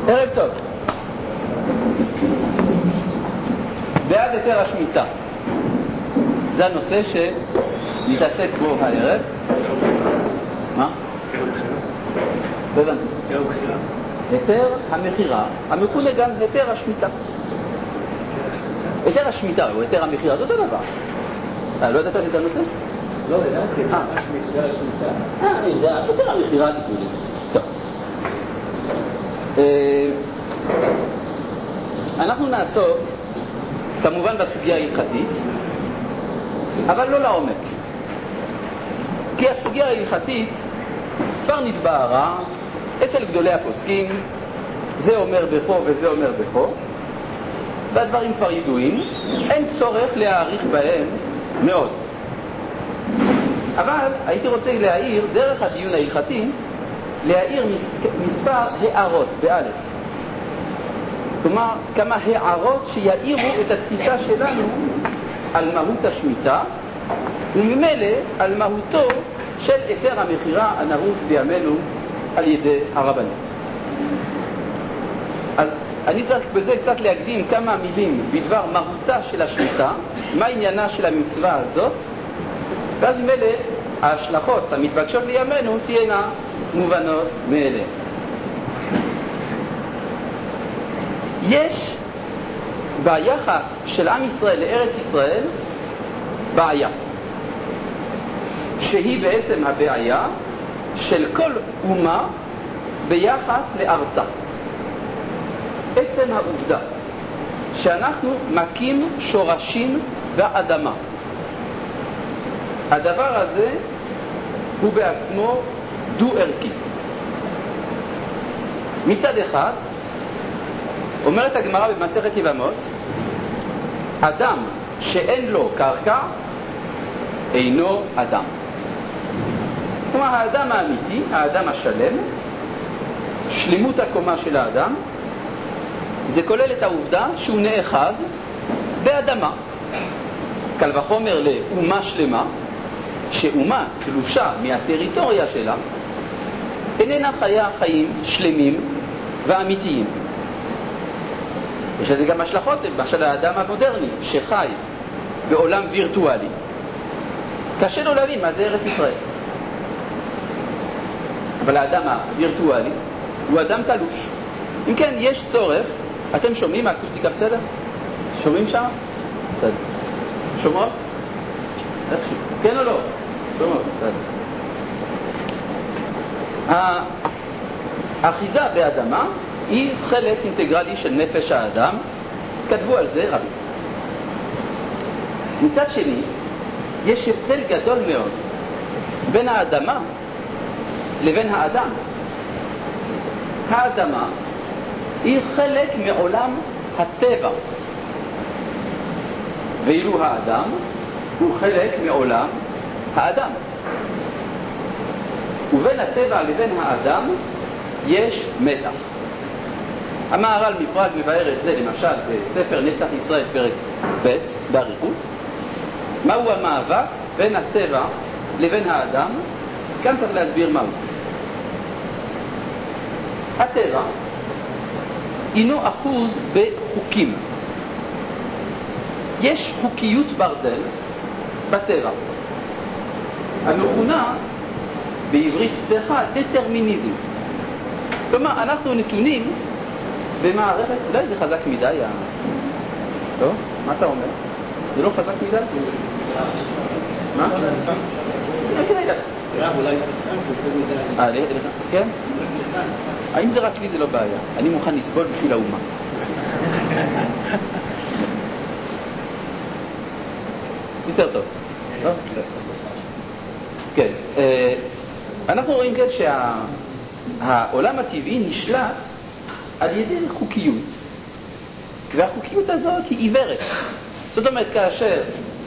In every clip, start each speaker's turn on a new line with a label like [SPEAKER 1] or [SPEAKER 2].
[SPEAKER 1] ערב טוב. בעד היתר השמיטה. זה הנושא שנתעסק בו הערב. מה? לא הבנתי. היתר המחירה, המכונה גם היתר השמיטה. היתר השמיטה או היתר המחירה, זה אותו דבר. לא ידעת שזה הנושא?
[SPEAKER 2] לא, ידעתי, היתר השמיטה.
[SPEAKER 1] זה היתר המחירה, תקראו לזה. טוב. אנחנו נעסוק כמובן בסוגיה ההלכתית, אבל לא לעומק. כי הסוגיה ההלכתית כבר נתבהרה אצל גדולי הפוסקים, זה אומר בכו וזה אומר בכו, והדברים כבר ידועים, אין צורך להאריך בהם מאוד. אבל הייתי רוצה להעיר, דרך הדיון ההלכתי, להעיר מספר הערות, באלף. כלומר, כמה הערות שיעירו את התפיסה שלנו על מהות השמיטה, וממילא על מהותו של היתר המחירה הנהוג בימינו על ידי הרבנות. אז אני צריך בזה קצת להקדים כמה מילים בדבר מהותה של השמיטה, מה עניינה של המצווה הזאת, ואז ממילא ההשלכות המתבקשות לימינו תהיינה מובנות מאליהן. יש ביחס של עם ישראל לארץ ישראל בעיה, שהיא בעצם הבעיה של כל אומה ביחס לארצה. עצם העובדה שאנחנו מקים שורשים באדמה, הדבר הזה הוא בעצמו דו-ערכי. מצד אחד אומרת הגמרא במסכת יבמות, אדם שאין לו קרקע אינו אדם. כלומר, האדם האמיתי, האדם השלם, שלמות הקומה של האדם, זה כולל את העובדה שהוא נאחז באדמה. קל וחומר לאומה שלמה, שאומה תלושה מהטריטוריה שלה, איננה חיה חיים שלמים ואמיתיים. יש לזה גם השלכות של האדם המודרני שחי בעולם וירטואלי. קשה לו להבין מה זה ארץ ישראל. אבל האדם הווירטואלי הוא אדם תלוש. אם כן, יש צורך. אתם שומעים האקוסטיקה בסדר? שומעים שם? בסדר. שומעות? איכשהו. כן או לא? שומעות, בסדר. האחיזה באדמה היא חלק אינטגרלי של נפש האדם. כתבו על זה רבים. מצד שני, יש הבדל גדול מאוד בין האדמה לבין האדם. האדמה היא חלק מעולם הטבע, ואילו האדם הוא חלק מעולם האדם. ובין הטבע לבין האדם יש מתח. המהר"ל מפראג מבאר את זה למשל בספר נצח ישראל פרק ב' באריכות. מהו המאבק בין הטבע לבין האדם? כאן צריך להסביר מהו. הטבע אינו אחוז בחוקים. יש חוקיות ברזל בטבע, המכונה בעברית צחה דטרמיניזם. כלומר, אנחנו נתונים במערכת, אולי זה חזק מדי, לא? מה אתה אומר? זה לא חזק מדי? מה? כדאי לעשות.
[SPEAKER 2] אולי זה מדי.
[SPEAKER 1] כן? האם זה רק לי זה לא בעיה? אני מוכן לסבול בשביל האומה. יותר טוב. לא? בסדר. כן. אנחנו רואים כן שהעולם הטבעי נשלט על ידי חוקיות. והחוקיות הזאת היא עיוורת. זאת אומרת, כאשר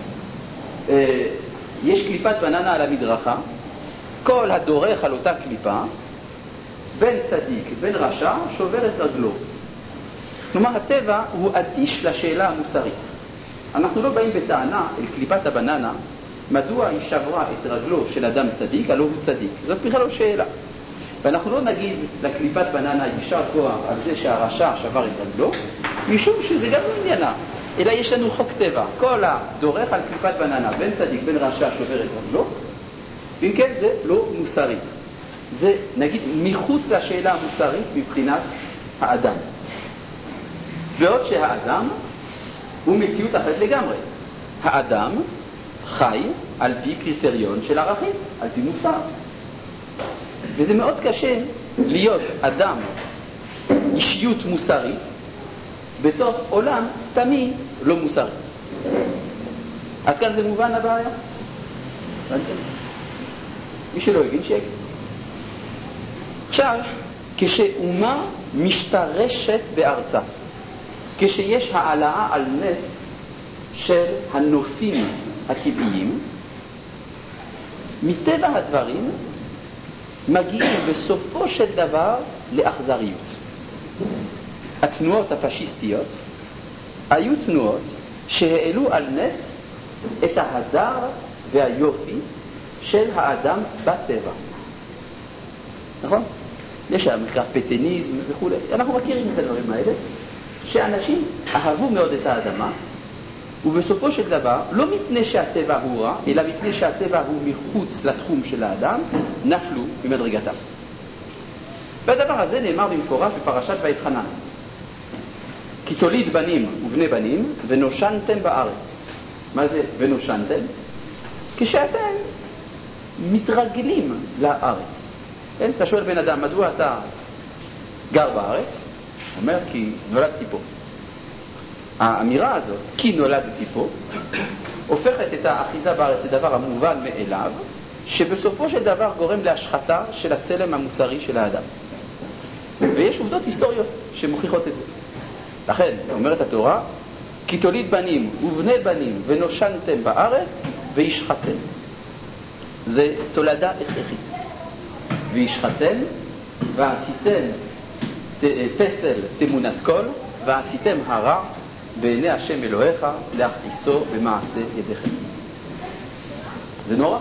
[SPEAKER 1] יש קליפת בננה על המדרכה, כל הדורך על אותה קליפה, בין צדיק, בין רשע, שובר את רגלו. כלומר, הטבע הוא אדיש לשאלה המוסרית. אנחנו לא באים בטענה אל קליפת הבננה, מדוע היא שברה את רגלו של אדם צדיק, הלא הוא צדיק. זאת בכלל לא שאלה. ואנחנו לא נגיד לקליפת בננה יישר כוח על זה שהרשע שבר את רגלו, משום שזה גם לא עניינה, אלא יש לנו חוק טבע. כל הדורך על קליפת בננה, בין צדיק בין רשע שובר את רגלו, אם כן זה לא מוסרי. זה נגיד מחוץ לשאלה המוסרית מבחינת האדם. בעוד שהאדם הוא מציאות אחרת לגמרי. האדם חי על פי קריטריון של ערכים, על פי מוסר. וזה מאוד קשה להיות אדם, אישיות מוסרית, בתוך עולם סתמי לא מוסרי. עד כאן זה מובן הבעיה? מי שלא הבין שיגיד. עכשיו, כשאומה משתרשת בארצה, כשיש העלאה על נס של הנופים הטבעיים, מטבע הדברים מגיעים בסופו של דבר לאכזריות. התנועות הפשיסטיות היו תנועות שהעלו על נס את ההדר והיופי של האדם בטבע. נכון? יש המקרא פטניזם וכו'. אנחנו מכירים את הדברים האלה, שאנשים אהבו מאוד את האדמה, ובסופו של דבר, לא מפני שהטבע הוא רע, אלא מפני שהטבע הוא מחוץ לתחום של האדם, נפלו במדרגתם. והדבר הזה נאמר במפורש בפרשת ויתחנן. כי תוליד בנים ובני בנים, ונושנתם בארץ. מה זה ונושנתם? כשאתם מתרגלים לארץ. כן? אתה שואל בן אדם, מדוע אתה גר בארץ? הוא אומר, כי נולדתי פה. האמירה הזאת, כי נולדתי פה, הופכת את האחיזה בארץ לדבר המובן מאליו, שבסופו של דבר גורם להשחתה של הצלם המוסרי של האדם. ויש עובדות היסטוריות שמוכיחות את זה. לכן, אומרת התורה, כי תוליד בנים ובני בנים ונושנתם בארץ וישחתם. זה תולדה הכרחית. וישחתם ועשיתם פסל תמונת כל, ועשיתם הרע בעיני השם אלוהיך להכניסו במעשה ידיכם. זה נורא.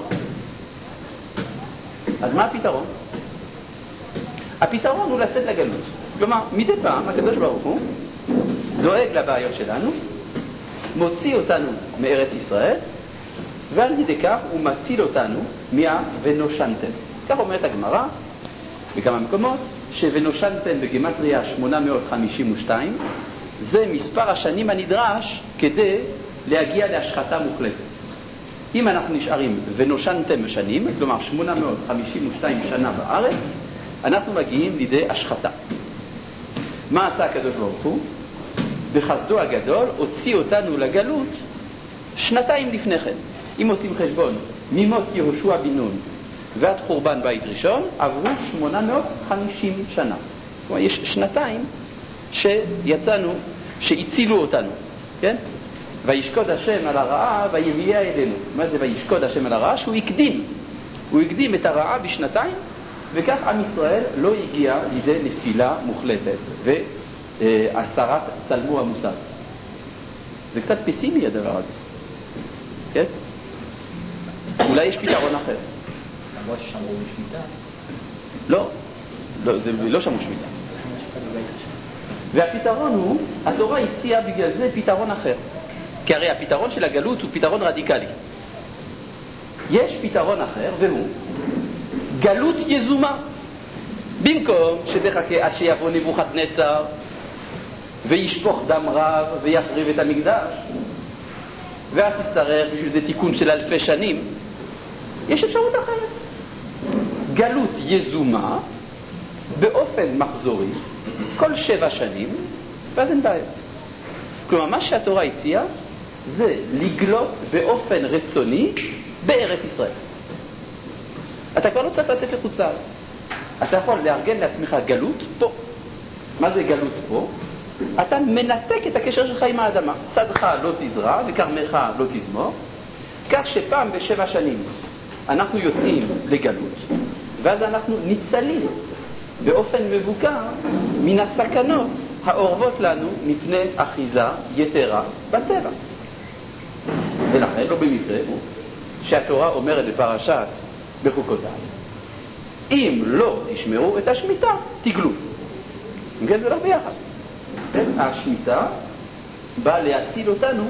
[SPEAKER 1] אז מה הפתרון? הפתרון הוא לצאת לגלות. כלומר, מדי פעם הקדוש ברוך הוא דואג לבעיות שלנו, מוציא אותנו מארץ ישראל, ועל ידי כך הוא מציל אותנו ונושנתם. כך אומרת הגמרא בכמה מקומות, שוונושנתם בגימטריה 852, זה מספר השנים הנדרש כדי להגיע להשחתה מוחלטת. אם אנחנו נשארים ונושנתם שנים, כלומר 852 שנה בארץ, אנחנו מגיעים לידי השחתה. מה עשה הקדוש ברוך הוא? בחסדו הגדול הוציא אותנו לגלות שנתיים לפני כן. אם עושים חשבון, ממות יהושע בן נון ועד חורבן בית ראשון, עברו 850 שנה. כלומר, יש שנתיים שיצאנו, שהצילו אותנו, כן? וישקוד השם על הרעה ויביאה אלינו. מה זה וישקוד השם על הרעה? שהוא הקדים. הוא הקדים את הרעה בשנתיים, וכך עם ישראל לא הגיע לידי נפילה מוחלטת והסרת צלמו המושג. זה קצת פסימי הדבר הזה, כן? אולי יש פתרון אחר.
[SPEAKER 2] למרות ששמרו בשמיטה?
[SPEAKER 1] לא, זה לא שמרו שמיטה. והפתרון הוא, התורה הציעה בגלל זה פתרון אחר. כי הרי הפתרון של הגלות הוא פתרון רדיקלי. יש פתרון אחר, והוא גלות יזומה. במקום שתחכה עד שיבוא נבוכדנצר וישפוך דם רב ויחריב את המקדש, ואז תצטרך בשביל זה תיקון של אלפי שנים, יש אפשרות אחרת. גלות יזומה באופן מחזורי כל 7 שנים, ואז אין בעיות. כלומר, מה שהתורה הציעה זה לגלות באופן רצוני בארץ ישראל. אתה כבר לא צריך לצאת לחוץ לארץ. אתה יכול לארגן לעצמך גלות פה. מה זה גלות פה? אתה מנתק את הקשר שלך עם האדמה. שדך לא תזרע וכרמך לא תזמור, כך שפעם ב7 שנים אנחנו יוצאים לגלות, ואז אנחנו ניצלים באופן מבוקר מן הסכנות האורבות לנו מפני אחיזה יתרה בטבע. ולכן לא במקרה שהתורה אומרת בפרשת בחוקותיי, אם לא תשמרו את השמיטה, תגלו. כן, זה הולך ביחד. כן? השמיטה באה להציל אותנו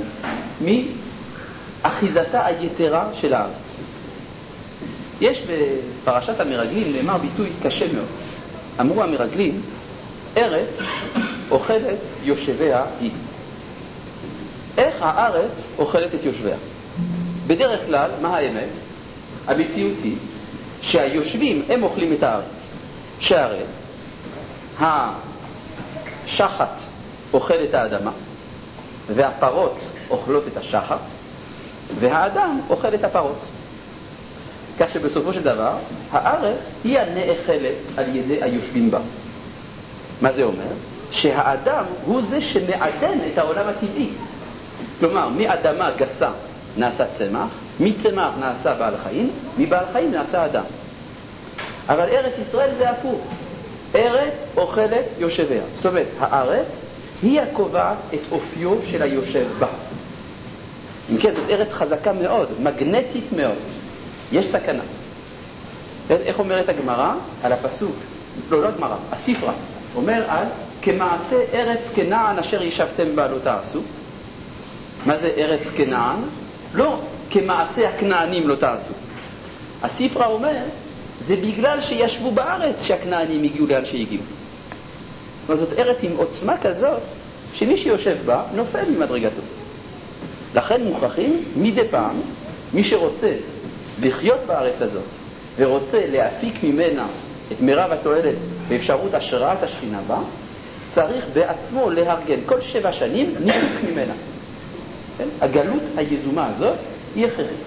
[SPEAKER 1] מאחיזתה היתרה של הארץ. יש בפרשת המרגלים נאמר ביטוי קשה מאוד. אמרו המרגלים, ארץ אוכלת יושביה היא. איך הארץ אוכלת את יושביה? בדרך כלל, מה האמת? המציאות היא שהיושבים הם אוכלים את הארץ. שהרי השחת אוכל את האדמה, והפרות אוכלות את השחת, והאדם אוכל את הפרות. כך שבסופו של דבר, הארץ היא הנאכלת על ידי היושבים בה. מה זה אומר? שהאדם הוא זה שמעדן את העולם הטבעי. כלומר, מאדמה גסה נעשה צמח, מצמח נעשה בעל חיים, מבעל חיים נעשה אדם. אבל ארץ ישראל זה הפוך. ארץ אוכלת יושביה. זאת אומרת, הארץ היא הקובעת את אופיו של היושב בה. אם כן, זאת ארץ חזקה מאוד, מגנטית מאוד. יש סכנה. איך אומרת הגמרא על הפסוק? לא הגמרא, הספרה. אומר על כמעשה ארץ כנען אשר ישבתם בה לא תעשו. מה זה ארץ כנען? לא כמעשה הכנענים לא תעשו. הספרה אומר, זה בגלל שישבו בארץ שהכנענים הגיעו לאן שהגיעו. זאת ארץ עם עוצמה כזאת, שמי שיושב בה נופל ממדרגתו. לכן מוכרחים מדי פעם, מי שרוצה לחיות בארץ הזאת, ורוצה להפיק ממנה את מרב התועלת ואפשרות השראת השכינה בה, צריך בעצמו להרגן כל 7 שנים ניתוק ממנה. כן? הגלות היזומה הזאת היא הכרחית.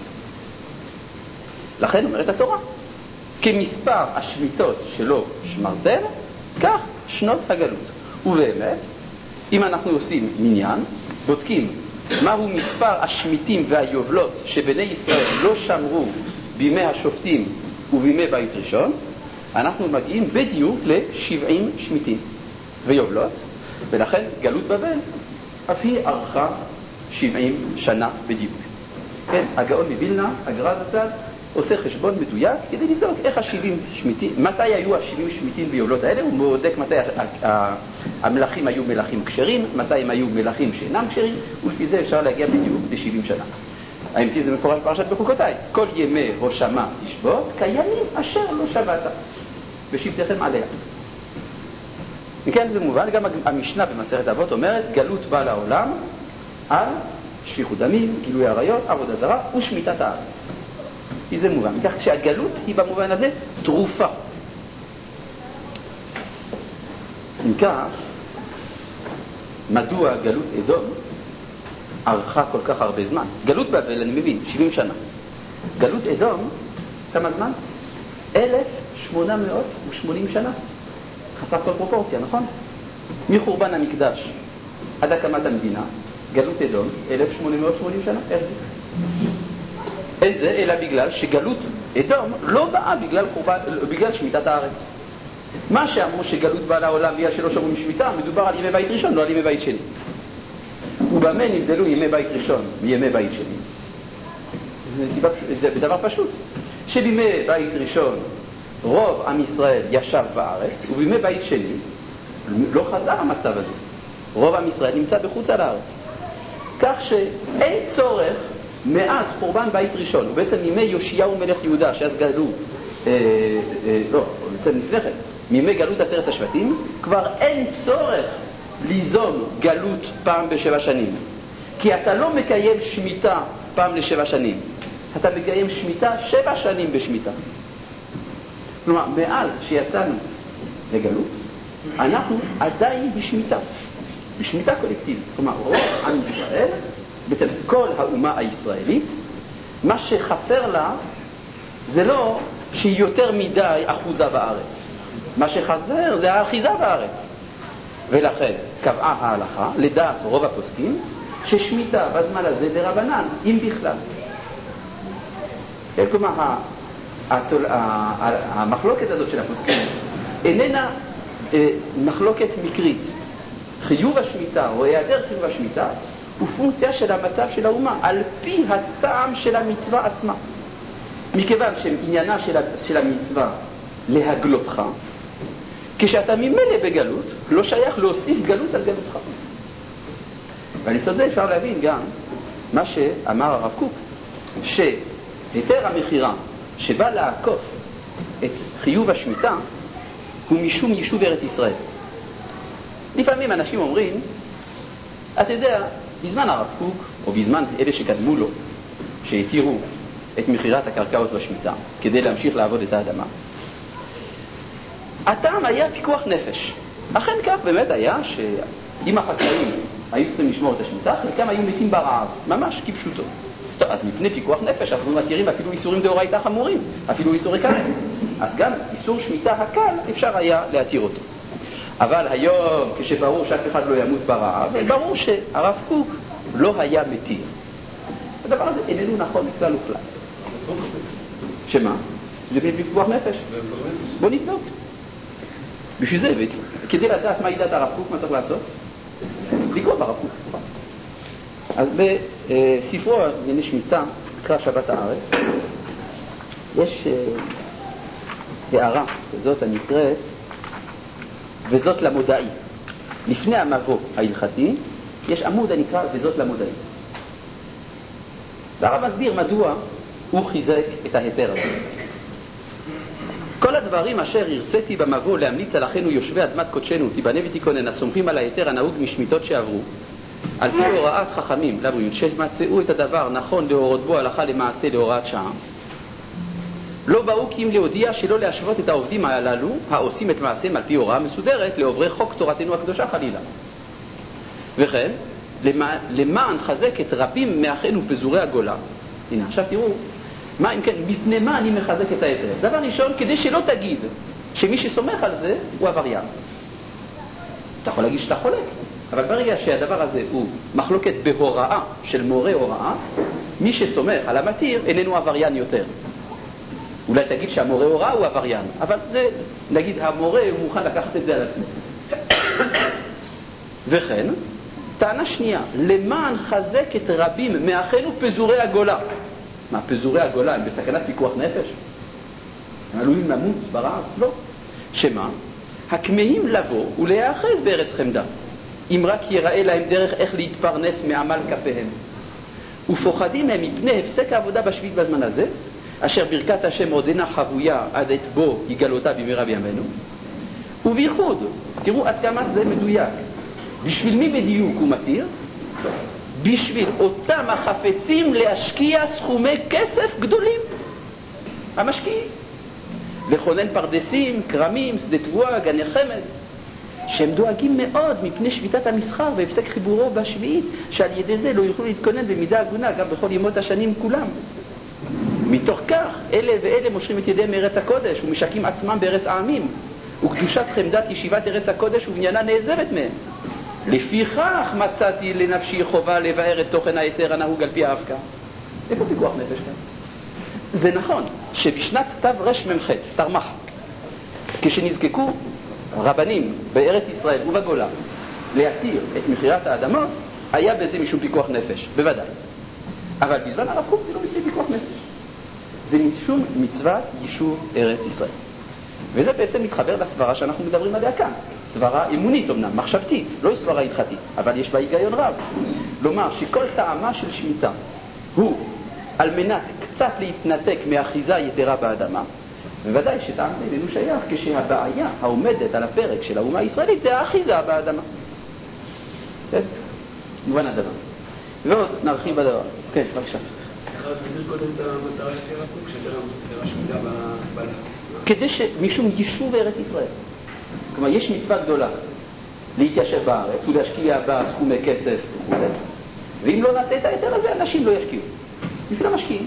[SPEAKER 1] לכן אומרת התורה, כמספר השמיטות שלא שמרתם, כך שנות הגלות. ובאמת, אם אנחנו עושים מניין, בודקים מהו מספר השמיטים והיובלות שבני ישראל לא שמרו בימי השופטים ובימי בית ראשון, אנחנו מגיעים בדיוק ל-70 שמיטים ויובלות, ולכן גלות בבל אף היא ארכה 70 שנה בדיוק. כן, הגאון מבילנה, הגר"א זצ"ל, עושה חשבון מדויק כדי לבדוק איך ה-70 שמיטים, מתי היו ה-70 שמיטים ויובלות האלה, הוא בודק מתי המלכים היו מלכים כשרים, מתי הם היו מלכים שאינם כשרים, ולפי זה אפשר להגיע בדיוק ל-70 שנה. האמת זה מפורש פרשת בחוקותיי. כל ימי הושמה תשבות, כימים אשר לא שבעת, ושבתכם עליה. מכן זה מובן, גם המשנה במסכת אבות אומרת, גלות באה לעולם על שפיכות דמים, גילוי עריות, עבודה זרה ושמיטת הארץ. כי זה מובן. כך שהגלות היא במובן הזה תרופה. אם כך, מדוע גלות אדום ארכה כל כך הרבה זמן? גלות בבל, אני מבין, 70 שנה. גלות אדום, כמה זמן? 1880 שנה. חסר כל פרופורציה, נכון? מחורבן המקדש עד הקמת המדינה, גלות אדום, 1880 שנה. איך זה? אין זה אלא בגלל שגלות אדום לא באה בגלל שמיטת הארץ. מה שאמרו שגלות באה לעולם בגלל שלא שמרו משמיטה, מדובר על ימי בית ראשון, לא על ימי בית שני. ובמה נבדלו ימי בית ראשון מימי בית שני? זה בדבר פשוט. שבימי בית ראשון רוב עם ישראל ישב בארץ, ובימי בית שני לא חזר המצב הזה. רוב עם ישראל נמצא בחוץ על הארץ. כך שאין צורך מאז חורבן בית ראשון, ובעצם מימי יאשיהו מלך יהודה, שאז גלו, לפני כן, מימי גלות 10 השבטים, כבר אין צורך ליזום גלות פעם ב7 שנים. כי אתה לא מקיים שמיטה פעם ל7 שנים. אתה מקיים שמיטה 7 שנים בשמיטה. כלומר, מאז שיצאנו לגלות, אנחנו עדיין בשמיטה. בשמיטה קולקטיבית. כלומר, רוב עם ישראל, בעצם כל האומה הישראלית, מה שחסר לה זה לא שהיא יותר מדי אחוזה בארץ. מה שחסר זה האחיזה בארץ. ולכן קבעה ההלכה, לדעת רוב הפוסקים, ששמיטה בזמן הזה דרבנן, אם בכלל. כלומר, המחלוקת הזאת של הפוסקים איננה מחלוקת מקרית. חיוב השמיטה או היעדר חיוב השמיטה הוא פונקציה של המצב של האומה, על פי הטעם של המצווה עצמה. מכיוון שעניינה של המצווה להגלותך, כשאתה ממילא בגלות, לא שייך להוסיף גלות על גלותך. ועל יסוד זה אפשר להבין גם מה שאמר הרב קוק, שהיתר המחירה שבא לעקוף את חיוב השמיטה הוא משום יישוב ארץ ישראל. לפעמים אנשים אומרים, אתה יודע, בזמן הרב קוק, או בזמן אלה שקדמו לו, שהתירו את מחירת הקרקעות בשמיטה, כדי להמשיך לעבוד את האדמה, הטעם היה פיקוח נפש. אכן כך באמת היה שאם החקלאים היו צריכים לשמור את השמיטה, חלקם היו מתים ברעב, ממש כפשוטו. טוב, אז מפני פיקוח נפש אנחנו מתירים אפילו איסורים דאורייתא חמורים, אפילו איסורי קל. אז גם איסור שמיטה הקל אפשר היה להתיר אותו. אבל היום, כשברור שאף אחד לא ימות ברעב, ברור שהרב קוק לא היה מתיר. הדבר הזה איננו נכון מכלל וכלל. שמה? שזה פיקוח נפש. בוא נבדוק. בשביל זה הבאתי. כדי לדעת מה ידעת הרב קוק, מה צריך לעשות? לקרוא ברב קוק. אז בספרו ענייני שמיטה, נקרא שבת הארץ, יש הערה, וזאת הנקראת וזאת למודעי. לפני המבוא ההלכתי יש עמוד הנקרא וזאת למודעי. והרב מסביר מדוע הוא חיזק את ההיתר הזה. כל הדברים אשר הרציתי במבוא להמליץ על אחינו יושבי אדמת קודשנו תיבנה ותיכונן הסומכים על ההיתר הנהוג משמיטות שעברו על פי הוראת חכמים לבריאות שמצאו את הדבר נכון להורות בו הלכה למעשה להוראת שעה, לא באו כי אם להודיע שלא להשוות את העובדים הללו העושים את מעשיהם על פי הוראה מסודרת לעוברי חוק תורתנו הקדושה חלילה. וכן למען חזק את רבים מאחינו פזורי הגולה. הנה עכשיו תראו מה אם כן, מפני מה אני מחזק את ההיתר. דבר ראשון, כדי שלא תגיד שמי שסומך על זה הוא עבריין. אתה יכול להגיד שאתה חולק, אבל ברגע שהדבר הזה הוא מחלוקת בהוראה של מורה הוראה, מי שסומך על המתיר איננו עבריין יותר. אולי תגיד שהמורה הוראה הוא עבריין, אבל זה, נגיד, המורה הוא מוכן לקחת את זה על עצמו. וכן, טענה שנייה, למען חזק את רבים מאחינו פזורי הגולה. מה, פזורי הגולה הם בסכנת פיקוח נפש? הם עלולים למות ברעב? לא. שמה? הכמהים לבוא ולהיאחז בארץ חמדה, אם רק יראה להם דרך איך להתפרנס מעמל כפיהם. ופוחדים הם מפני הפסק העבודה בשביעית בזמן הזה, אשר ברכת השם עודנה חבויה עד את בו יגלותה במהרה בימינו. ובייחוד, תראו עד כמה זה מדויק. בשביל מי בדיוק הוא מתיר? בשביל אותם החפצים להשקיע סכומי כסף גדולים. המשקיעים. לכונן פרדסים, קרמים, שדה תבואה, גני חמד. שהם דואגים מאוד מפני שביתת המסחר והפסק חיבורו בשביעית, שעל ידי זה לא יוכלו להתכונן במידה הגונה גם בכל ימות השנים כולם. מתוך כך, אלה ואלה מושכים את ידיהם מארץ הקודש ומשקים עצמם בארץ העמים, וקדושת חמדת ישיבת ארץ הקודש ובניינה נעזבת מהם. לפיכך מצאתי לנפשי חובה לבאר את תוכן ההיתר הנהוג על פי האבקה. איפה פיקוח נפש כאן? זה נכון שבשנת תרמ"ח, תרמ"ח, כשנזקקו רבנים בארץ ישראל ובגולה להתיר את מחירת האדמות, היה בזה משום פיקוח נפש, בוודאי. אבל בזמן הרב קוק זה לא מצווה פיקוח נפש. זה משום מצוות יישוב ארץ ישראל. וזה בעצם מתחבר לסברה שאנחנו מדברים עליה כאן. סברה אמונית אמנם, מחשבתית, לא סברה הלכתית, אבל יש בה היגיון רב. לומר שכל טעמה של שמיטה הוא על מנת קצת להתנתק מאחיזה יתרה באדמה, בוודאי שטעם זה איננו שייך כשהבעיה העומדת על הפרק של האומה הישראלית זה האחיזה באדמה. כן? מובן הדבר. ועוד נרחיב בדבר. כן, בבקשה.
[SPEAKER 3] איך רק נזיר קודם את המטרה של הרב קוק, שזה השמיטה בבעלה?
[SPEAKER 1] כדי שמשום יישוב ארץ ישראל. כלומר, יש מצווה גדולה להתיישב בארץ ולהשקיע בה סכומי כסף וכו'. ואם לא נעשה את היתר הזה, אנשים לא ישקיעו. בשביל המשקיעים.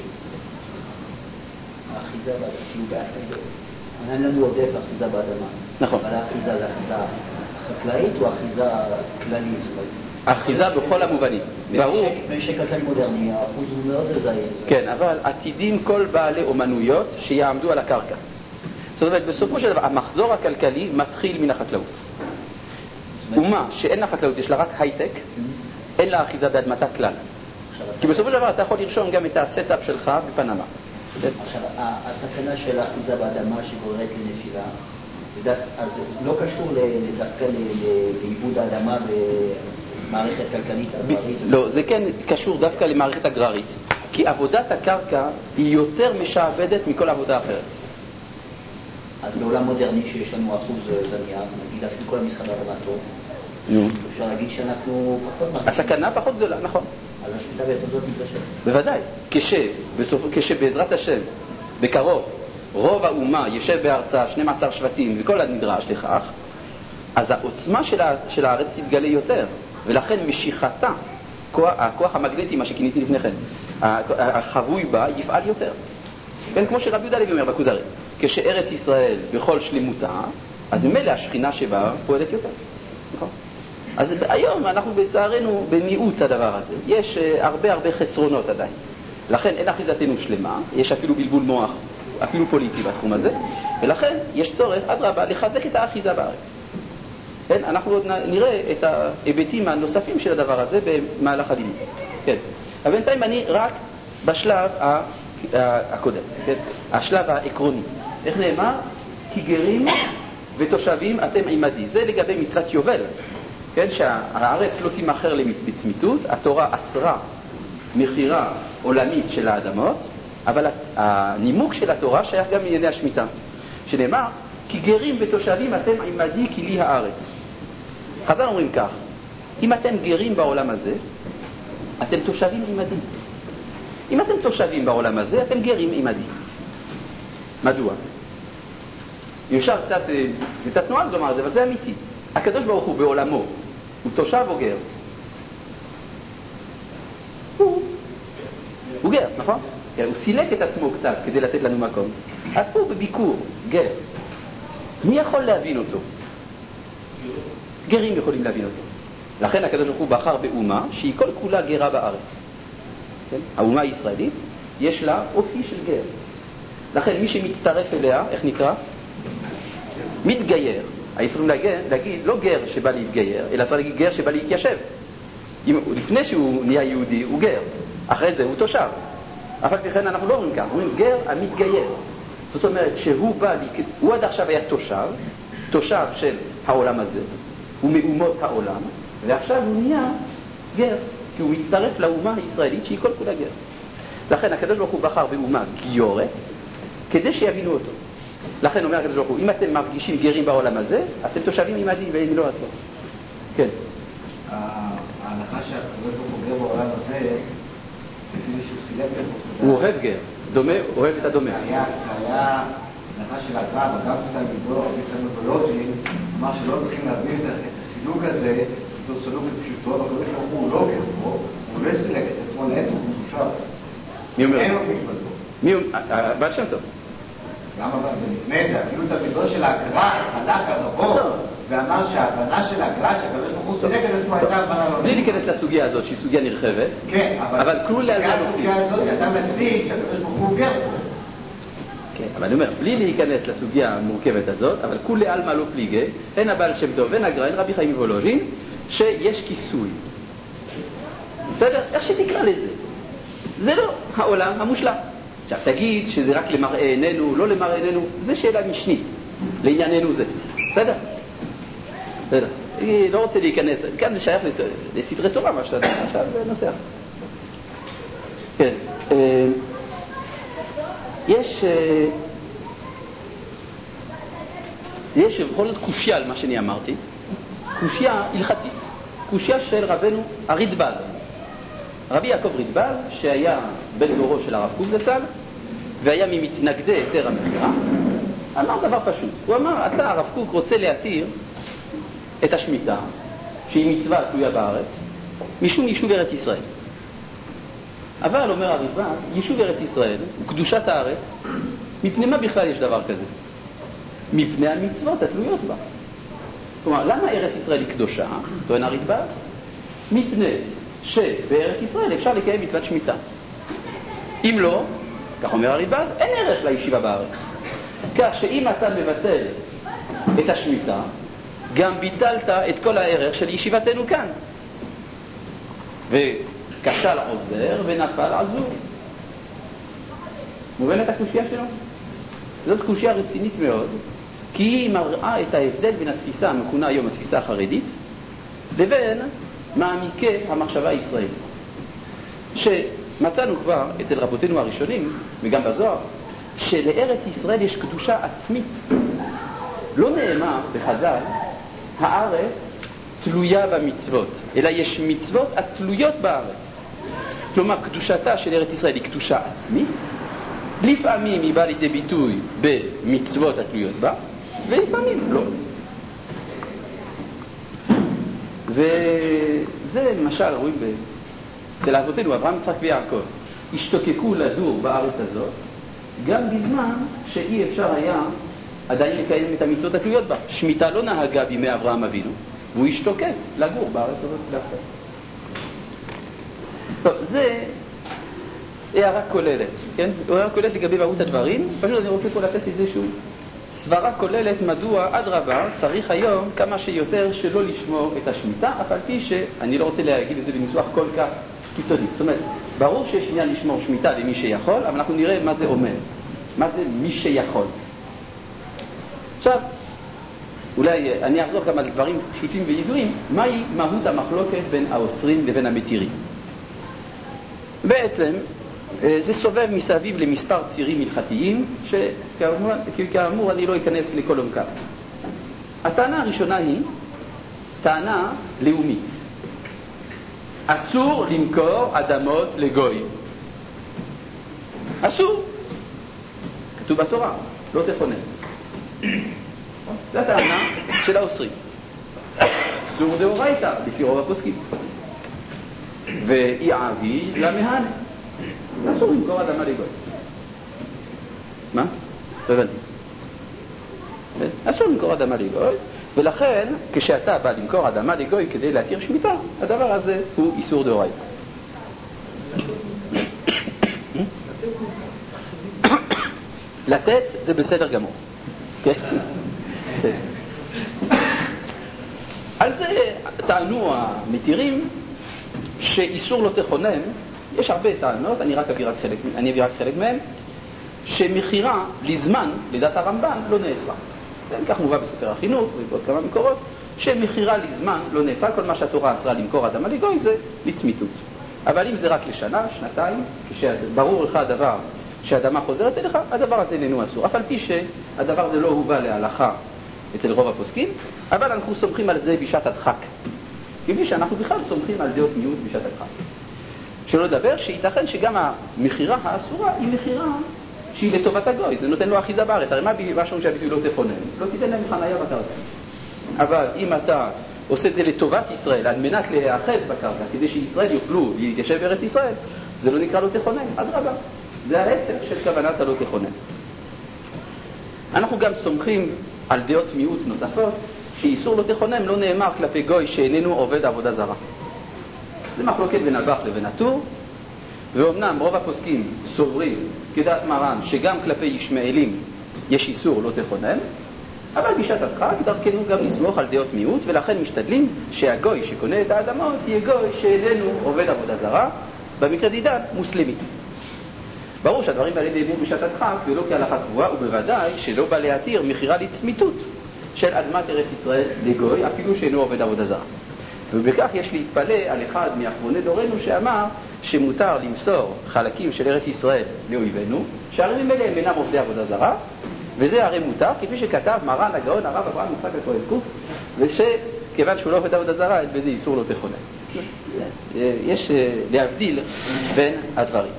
[SPEAKER 2] האחיזה באדמה, אין לנו עודף אחיזה באדמה.
[SPEAKER 1] נכון.
[SPEAKER 2] אבל האחיזה זה אחיזה חקלאית או אחיזה כללית?
[SPEAKER 1] אחיזה בכל המובנים. ברור.
[SPEAKER 2] במשק כלכלי מודרני, האחוז הוא מאוד זהיר.
[SPEAKER 1] כן, אבל עתידים כל בעלי אומנויות שיעמדו על הקרקע. זאת אומרת, בסופו של דבר, המחזור הכלכלי מתחיל מן החקלאות. ומה שאין לה חקלאות, יש לה רק הייטק, אין לה אחיזה באדמתה כלל. כי בסופו של דבר אתה יכול לרשום גם את הסטאפ שלך בפנמה.
[SPEAKER 2] עכשיו, הסכנה של האחיזה באדמה שגוררת לנפילה, אז לא קשור דווקא לאיבוד האדמה במערכת כלכלית אגררית?
[SPEAKER 1] לא, זה כן קשור דווקא למערכת אגררית, כי עבודת הקרקע היא יותר משעבדת מכל עבודה אחרת.
[SPEAKER 2] אז בעולם מודרני שיש לנו אחוז בנייה, נגיד אפילו כל המשחק האדמתו, אפשר להגיד שאנחנו פחות מרגישים.
[SPEAKER 1] הסכנה פחות גדולה, נכון.
[SPEAKER 2] אז השמיטה באיכות זאת מתרשת.
[SPEAKER 1] בוודאי. כשבעזרת השם, בקרוב, רוב האומה יושב בארצה 12 שבטים וכל הנדרש לכך, אז העוצמה של הארץ תתגלה יותר, ולכן משיכתה, הכוח המגנטי, מה שכיניתי לפני כן, החבוי בה יפעל יותר. כן, כמו שרבי יהודה הלוי אומר בכוזרי, כשארץ ישראל בכל שלמותה, אז ממילא השכינה שבה פועלת יותר. נכון? אז היום אנחנו בצערנו במיעוט הדבר הזה. יש הרבה חסרונות עדיין. לכן אין אחיזתנו שלמה, יש אפילו בלבול מוח, אפילו פוליטי בתחום הזה, ולכן יש צורך, אדרבה, לחזק את האחיזה בארץ. כן, אנחנו עוד נראה את ההיבטים הנוספים של הדבר הזה במהלך הלימוד. כן. אבל בינתיים אני רק בשלב הקודם, כן? השלב העקרוני. איך נאמר? כי גרים ותושבים אתם עמדי. זה לגבי מצוות יובל. כן, שהארץ לא תימכר לצמיתות, התורה אסרה מחירה עולמית של האדמות, אבל הנימוק של התורה שייך גם לענייני השמיטה, שנאמר, כי גרים ותושבים אתם עמדי כי לי הארץ. חז"ל אומרים כך, אם אתם גרים בעולם הזה, אתם תושבים עמדי. אם אתם תושבים בעולם הזה, אתם גרים עמדי. מדוע? ישר זה קצת נועז לומר את זה, אבל זה אמיתי. הקדוש ברוך הוא בעולמו, הוא תושב או גר? הוא גר, נכון? הוא סילק את עצמו קצת כדי לתת לנו מקום. אז פה בביקור, גר. מי יכול להבין אותו? גרים יכולים להבין אותו. לכן הקדוש ברוך הוא בחר באומה שהיא כל כולה גרה בארץ. כן? האומה הישראלית יש לה אופי של גר. לכן מי שמצטרף אליה, איך נקרא? מתגייר. היו צריכים להגיד לא גר שבא להתגייר, אלא צריך להגיד גר שבא להתיישב. לפני שהוא נהיה יהודי הוא גר, אחרי זה הוא תושב. אבל בכן אנחנו לא אומרים כך, אומרים גר המתגייר. זאת אומרת הוא עד עכשיו היה תושב של העולם הזה, הוא מאומות העולם, ועכשיו הוא נהיה גר, כי הוא מצטרף לאומה הישראלית שהיא כל כולה גר. לכן הקדוש ברוך הוא בחר באומה גיורת, כדי שיבינו אותו. לכן אומר הקדוש ברוך הוא, אם אתם מרגישים גרים בעולם הזה, אתם תושבים עמדי, ואם לא, אז לא. כן.
[SPEAKER 4] ההנחה שהקדוש ברוך הוא גר בעולם הזה, לפי זה שהוא סילק את זה.
[SPEAKER 1] הוא אוהב גר, דומה, אוהב את הדומה.
[SPEAKER 4] זה היה הנחה של הגר"א, וגם תלמידו, רבי חנון וולוז'ין, אמר שלא צריכים להבין את הסילוק הזה, זה סילוק בפשוטו, והקדוש ברוך הוא לא גר בו, הוא לא סילק את עצמו להפך, הוא תושב.
[SPEAKER 1] מי אומר?
[SPEAKER 4] אין לו מלבדו.
[SPEAKER 1] מי הוא? בעל שם טוב.
[SPEAKER 4] למה? ולפני זה, אפילו תלמידו של הגר"א חלק על רבו, ואמר שההבנה של הגר"א שהקדוש ברוך הוא סילק את עצמו הייתה הבנה לא.
[SPEAKER 1] בלי להיכנס לסוגיה הזאת, שהיא סוגיה נרחבת. כן, אבל כלול על מה
[SPEAKER 4] הסוגיה הזאת, אתה מציג שהקדוש ברוך הוא גר.
[SPEAKER 1] כן, אבל אני אומר, בלי להיכנס לסוגיה המורכבת הזאת, אבל כולי עלמא לא פליגי, הן הבעל שם טוב, הן הגר"א, הן רבי חיים מוולוז'ין, שיש כיסוי. בסדר? איך שתקרא לזה? זה לא העולם המושלם. עכשיו תגיד שזה רק למראה עינינו, לא למראה עינינו, זה שאלה משנית, לענייננו זה. בסדר? בסדר. אני לא רוצה להיכנס, כאן זה שייך לספרי תורה, מה שאתה יודע, עכשיו זה נושא. כן. יש בכל זאת קושיה על מה שאני אמרתי, קושיה הלכתית, קושיה של רבנו הרידב"ז. רבי יעקב רידב"ז, שהיה בן דורו של הרב קוק זצ"ל, והיה ממתנגדי היתר המכירה, אמר דבר פשוט. הוא אמר, אתה, הרב קוק, רוצה להתיר את השמיטה, שהיא מצווה תלויה בארץ, משום יישוב ארץ ישראל. אבל, אומר הרידב"ז, יישוב ארץ ישראל וקדושת הארץ, מפני מה בכלל יש דבר כזה? מפני המצוות התלויות בה. כלומר, למה ארץ ישראל היא קדושה? טוען הרידב"ז? מפני שבארץ ישראל אפשר לקיים מצוות שמיטה. אם לא, כך אומר הרידב"ז, אין ערך לישיבה בארץ. כך שאם אתה מבטל את השמיטה, גם ביטלת את כל הערך של ישיבתנו כאן. וכשל עוזר ונפל עזור. מובנת הקושיה שלו? זאת קושיה רצינית מאוד, כי היא מראה את ההבדל בין התפיסה המכונה היום התפיסה החרדית לבין מעמיקי המחשבה הישראלית. שמצאנו כבר אצל רבותינו הראשונים, וגם בזוהר, שלארץ ישראל יש קדושה עצמית. לא נאמר בחז"ל, הארץ תלויה במצוות, אלא יש מצוות התלויות בארץ. כלומר, קדושתה של ארץ ישראל היא קדושה עצמית, לפעמים היא באה לידי ביטוי במצוות התלויות בה, ולפעמים לא. וזה למשל רואים אצל אבותינו, אברהם, יצחק ויעקב, השתוקקו לדור בארץ הזאת, גם בזמן שאי אפשר היה עדיין לקיים את המצוות התלויות בה. שמיטה לא נהגה בימי אברהם אבינו, והוא השתוקק לגור בארץ הזאת דווקא. טוב, זה הערה כוללת, כן? הערה כוללת לגבי מהות הדברים. פשוט אני רוצה פה לתת איזשהו סברה כוללת מדוע אדרבה צריך היום כמה שיותר שלא לשמור את השמיטה, אף על פי שאני לא רוצה להגיד את זה בניסוח כל כך קיצוני. זאת אומרת, ברור שיש עניין לשמור שמיטה למי שיכול, אבל אנחנו נראה מה זה אומר. מה זה מי שיכול. עכשיו, אולי אני אחזור כמה דברים פשוטים וידועים. מהי מהות המחלוקת בין האוסרים לבין המתירים? בעצם זה סובב מסביב למספר צירים הלכתיים שכאמור אני לא אכנס לכל עומקם. הטענה הראשונה היא טענה לאומית. אסור למכור אדמות לגוי. אסור. כתוב בתורה, לא תכונן. זו הטענה של האוסרים. אסור דאורייתא, לפי רוב הפוסקים. ואי עביד למהנה. אסור למכור אדמה לגוי. מה? לא הבנתי. אסור למכור אדמה לגוי, ולכן כשאתה בא למכור אדמה לגוי כדי להתיר שמיטה, הדבר הזה הוא איסור דאורייתא. לתת זה בסדר גמור. על זה טענו המתירים שאיסור לא תכונן. יש הרבה טענות, אני אביא רק חלק מהם, שמחירה לזמן, לדעת הרמב"ן, לא נאסרה. כך מובא בספר החינוך ובעוד כמה מקורות, שמחירה לזמן לא נאסרה. כל מה שהתורה אסרה למכור אדמה לגוי זה לצמיתות. אבל אם זה רק לשנה, שנתיים, כשברור לך הדבר שהאדמה חוזרת אליך, הדבר הזה איננו אסור. אף על פי שהדבר הזה לא הובא להלכה אצל רוב הפוסקים, אבל אנחנו סומכים על זה בשעת הדחק. כפי שאנחנו בכלל סומכים על דעות מיעוט בשעת הדחק. שלא לדבר שייתכן שגם המחירה האסורה היא מחירה שהיא לטובת הגוי, זה נותן לו אחיזה בארץ. הרי מה שאומרים שהביטוי לא תכונן? לא תיתן להם חניה בקרקע. אבל אם אתה עושה את זה לטובת ישראל, על מנת להיאחז בקרקע, כדי שישראל יוכלו להתיישב בארץ ישראל, זה לא נקרא לא תכונן, אדרבה. זה ההפך של כוונת הלא תכונן. אנחנו גם סומכים על דעות מיעוט נוספות, שאיסור לא תכונן לא נאמר כלפי גוי שאיננו עובד עבודה זרה. זה מחלוקת בין הבח לבין הטור, ואומנם רוב הפוסקים סוברים כדעת מרן שגם כלפי ישמעאלים יש איסור לא תכונן, אבל בשעת הדחק דרכנו גם לסמוך על דעות מיעוט, ולכן משתדלים שהגוי שקונה את האדמות יהיה גוי שאיננו עובד עבודה זרה, במקרה דידן מוסלמי. ברור שהדברים האלה נאמרו בשעת הדחק ולא כהלכה קבועה, ובוודאי שלא בא להתיר מחירה לצמיתות של אדמת ארץ ישראל לגוי, אפילו שאינו עובד עבודה זרה. ובכך יש להתפלא על אחד מאחרוני דורנו שאמר שמותר למסור חלקים של ארץ ישראל לאויבינו, שהרי ממילא הם אינם עובדי עבודה זרה, וזה הרי מותר, כפי שכתב מרן הגאון הרב אברהם יצחק הכהן קוק, ושכיוון שהוא לא עובד עבודה זרה, אין בזה איסור לא תכונן. יש להבדיל בין הדברים.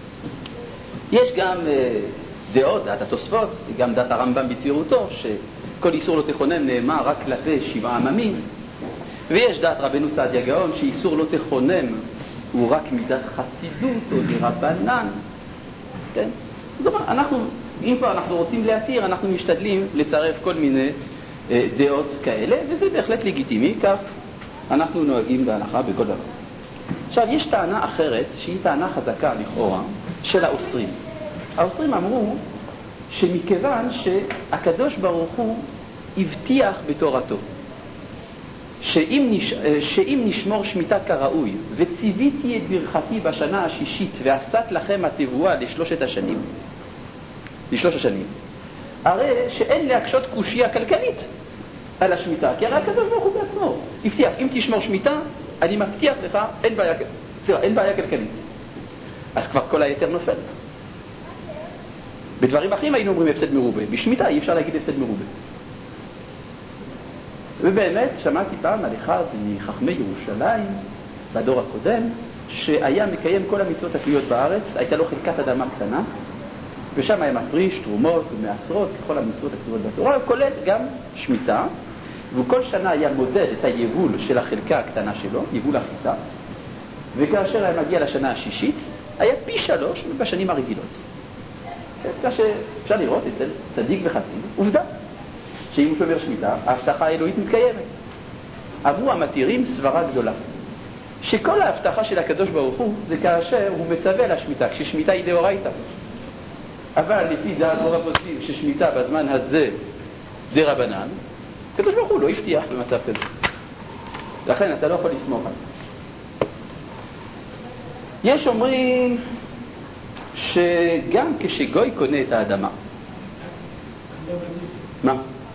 [SPEAKER 1] יש גם דעות, דעת התוספות, גם דעת הרמב"ם בצירותו, שכל איסור לא תכונן נאמר רק כלפי 7 עממים, ויש דעת רבנו סעדיה גאון שאיסור לא תכונן הוא רק מידת חסידות או דרבנן. כן? אם כבר אנחנו רוצים להתיר, אנחנו משתדלים לצרף כל מיני דעות כאלה, וזה בהחלט לגיטימי, כך אנחנו נוהגים בהלכה בכל דבר. עכשיו, יש טענה אחרת, שהיא טענה חזקה לכאורה, של האוסרים. האוסרים אמרו שמכיוון שהקדוש ברוך הוא הבטיח בתורתו, שאם נשמור שמיטה כראוי, וציוויתי את ברכתי בשנה השישית, ועשת לכם התבואה ל3 השנים, לשלוש השנים, הרי שאין להקשות קושיה כלכלית על השמיטה, כי הרי הקדוש ברוך הוא בעצמו הבטיח, אם תשמור שמיטה, אני מבטיח לך, אין בעיה כלכלית. אז כבר כל היתר נופל. בדברים אחרים היינו אומרים הפסד מרובה, בשמיטה אי אפשר להגיד הפסד מרובה. ובאמת שמעתי פעם על אחד מחכמי ירושלים בדור הקודם, שהיה מקיים כל המצוות התלויות בארץ, הייתה לו חלקת אדמה קטנה, ושם היה מפריש תרומות ומעשרות ככל המצוות הכתובות בתורה, כולל גם שמיטה, וכל שנה היה מודד את היבול של החלקה הקטנה שלו, יבול החיטה, וכאשר היה מגיע לשנה השישית, היה פי 3 בשנים הרגילות. אפשר לראות אצל צדיק וחסיד, עובדה, שאם הוא שומר שמיטה, ההבטחה האלוהית מתקיימת. עברו המתירים סברה גדולה, שכל ההבטחה של הקדוש ברוך הוא זה כאשר הוא מצווה על השמיטה, כששמיטה היא דאורייתא. אבל לפי דעת רוב הפוסקים ששמיטה בזמן הזה דרבנן, הקדוש ברוך הוא לא הבטיח במצב כזה. לכן אתה לא יכול לסמוך עליו. יש אומרים שגם כשגוי קונה את האדמה, מה?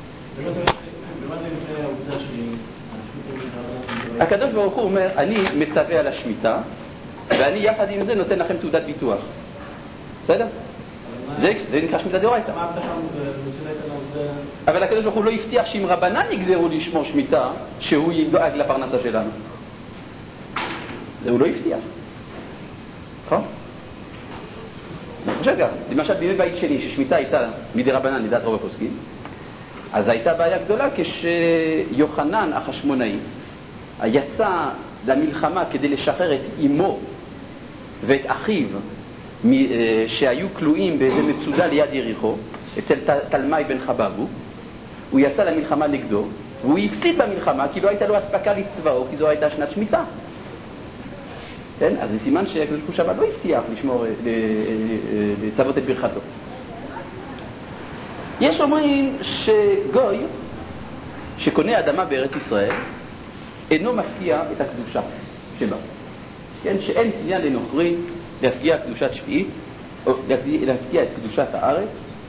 [SPEAKER 1] הקדוש ברוך הוא אומר, אני מצווה על השמיטה, ואני יחד עם זה נותן לכם תעודת ביטוח. בסדר? זה נקרא שמיטה דאורייתא. אבל הקדוש ברוך הוא לא הבטיח שאם רבנן יגזרו לשמור שמיטה, שהוא ידאג לפרנסה שלנו. זה הוא לא הבטיח. נכון? אני חושב גם, למשל בימי בית שני, ששמיטה הייתה מדי רבנן לדעת רוב הפוסקים, אז הייתה בעיה גדולה כשיוחנן החשמונאי יצא למלחמה כדי לשחרר את אמו ואת אחיו שהיו כלואים באיזה מצודה ליד יריחו, אצל תלמי בן חבבו. הוא יצא למלחמה נגדו, והוא הפסיד במלחמה כי לא הייתה לו הספקה לצבאו, כי זו הייתה שנת שמיטה. כן? אז זה סימן שהקדוש ברוך הוא שם לא הבטיח לשמור, לצוות את ברכתו. יש אומרים שגוי שקונה אדמה בארץ ישראל אינו מפקיע את הקדושה שבה. כן? שאין קניין לנוכרי להפקיע קדושת שביעית, או להפקיע את קדושת הארץ,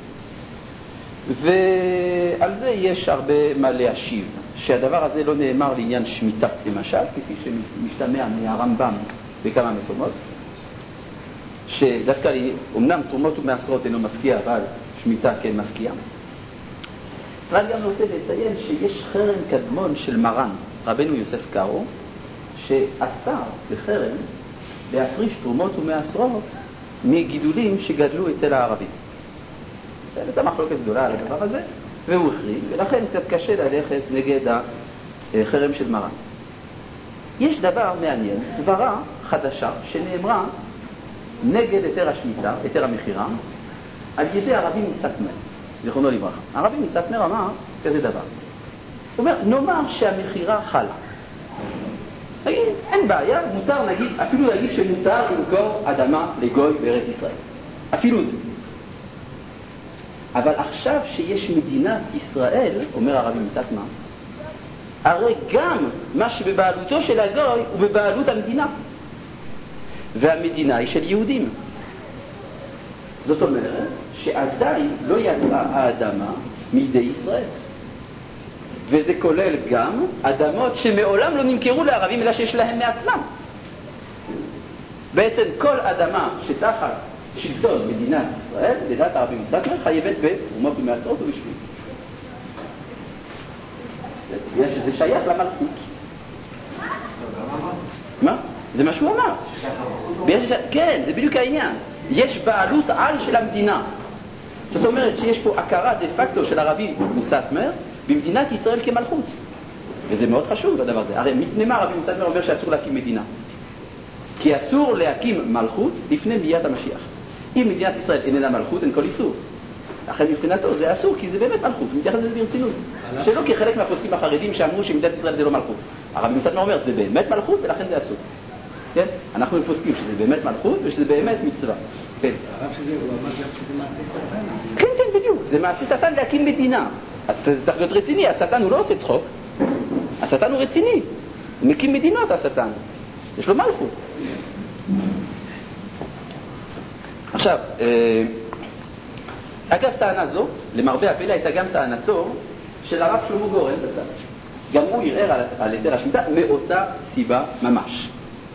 [SPEAKER 1] ועל זה יש הרבה מה להשיב, שהדבר הזה לא נאמר לעניין שמיטה, למשל, כפי שמשתמע מהרמב"ם בכמה מקומות, שדווקא אמנם תרומות ומעשרות אינו מפקיע, אבל שמיטה כן מפקיע. אבל גם רוצה לציין שיש חרם קדמון של מרן, רבנו יוסף קארו, שאסר בחרם להפריש תרומות ומעשרות מגידולים שגדלו אצל הערבים. הייתה מחלוקת גדולה על הדבר הזה, והוא החריג, ולכן קצת קשה ללכת נגד החרם של מרן. יש דבר מעניין, סברה חדשה שנאמרה נגד היתר השמיטה, היתר המחירה, על ידי הרבי מסטמר, זיכרונו לברכה. הרבי מסטמר אמר כזה דבר. הוא אומר, נאמר שהמחירה חלה. נגיד, אין בעיה, מותר נגיד, אפילו להגיד שמותר למכור אדמה לגוי בארץ ישראל. אפילו זה. אבל עכשיו שיש מדינת ישראל, אומר הרבי מסטמר, הרי גם מה שבבעלותו של הגוי הוא בבעלות המדינה. והמדינה היא של יהודים. זאת אומרת שעדיין לא יצאה האדמה מידי ישראל. וזה כולל גם אדמות שמעולם לא נמכרו לערבים אלא שיש להם מעצמם. בעצם כל אדמה שתחת שלטון מדינת ישראל, לדעת הרבי מסטמר, חייבת בתרומות ומעשרות ובשביעית. זה שייך למלכות. מה? זה מה שהוא אמר. כן, זה בדיוק העניין. יש בעלות על של המדינה. זאת אומרת שיש פה הכרה דה פקטו של הרבי מסטמר במדינת ישראל כמלכות. וזה מאוד חשוב הדבר הזה. הרי נאמר הרבי מסטמר אומר שאסור להקים מדינה. כי אסור להקים מלכות לפני ביאת המשיח. אם מדינת ישראל איננה מלכות, אין כל איסור. לכן מבחינתו זה אסור, כי זה באמת מלכות, הוא מתייחס לזה ברצינות. שלא כחלק מהפוסקים החרדים שאמרו שמדינת ישראל זה לא מלכות. הרבי מסטמר אומר, זה באמת מלכות ולכן זה אסור. כן? אנחנו פוסקים שזה באמת מלכות ושזה באמת מצווה. כן.
[SPEAKER 3] הרב שזה, הוא אמר גם שזה מעשה שטן.
[SPEAKER 1] כן, כן, בדיוק. זה מעשה שטן להקים מדינה. אז זה צריך להיות רציני. השטן הוא לא עושה צחוק. השטן הוא רציני. הוא מקים מדינות, השטן. יש לו מלכות. אגב, טענה זו, למרבה הפלא, הייתה גם טענתו של הרב שלמה גורן בצד. גם הוא ערער על היתר השמיטה מאותה סיבה ממש.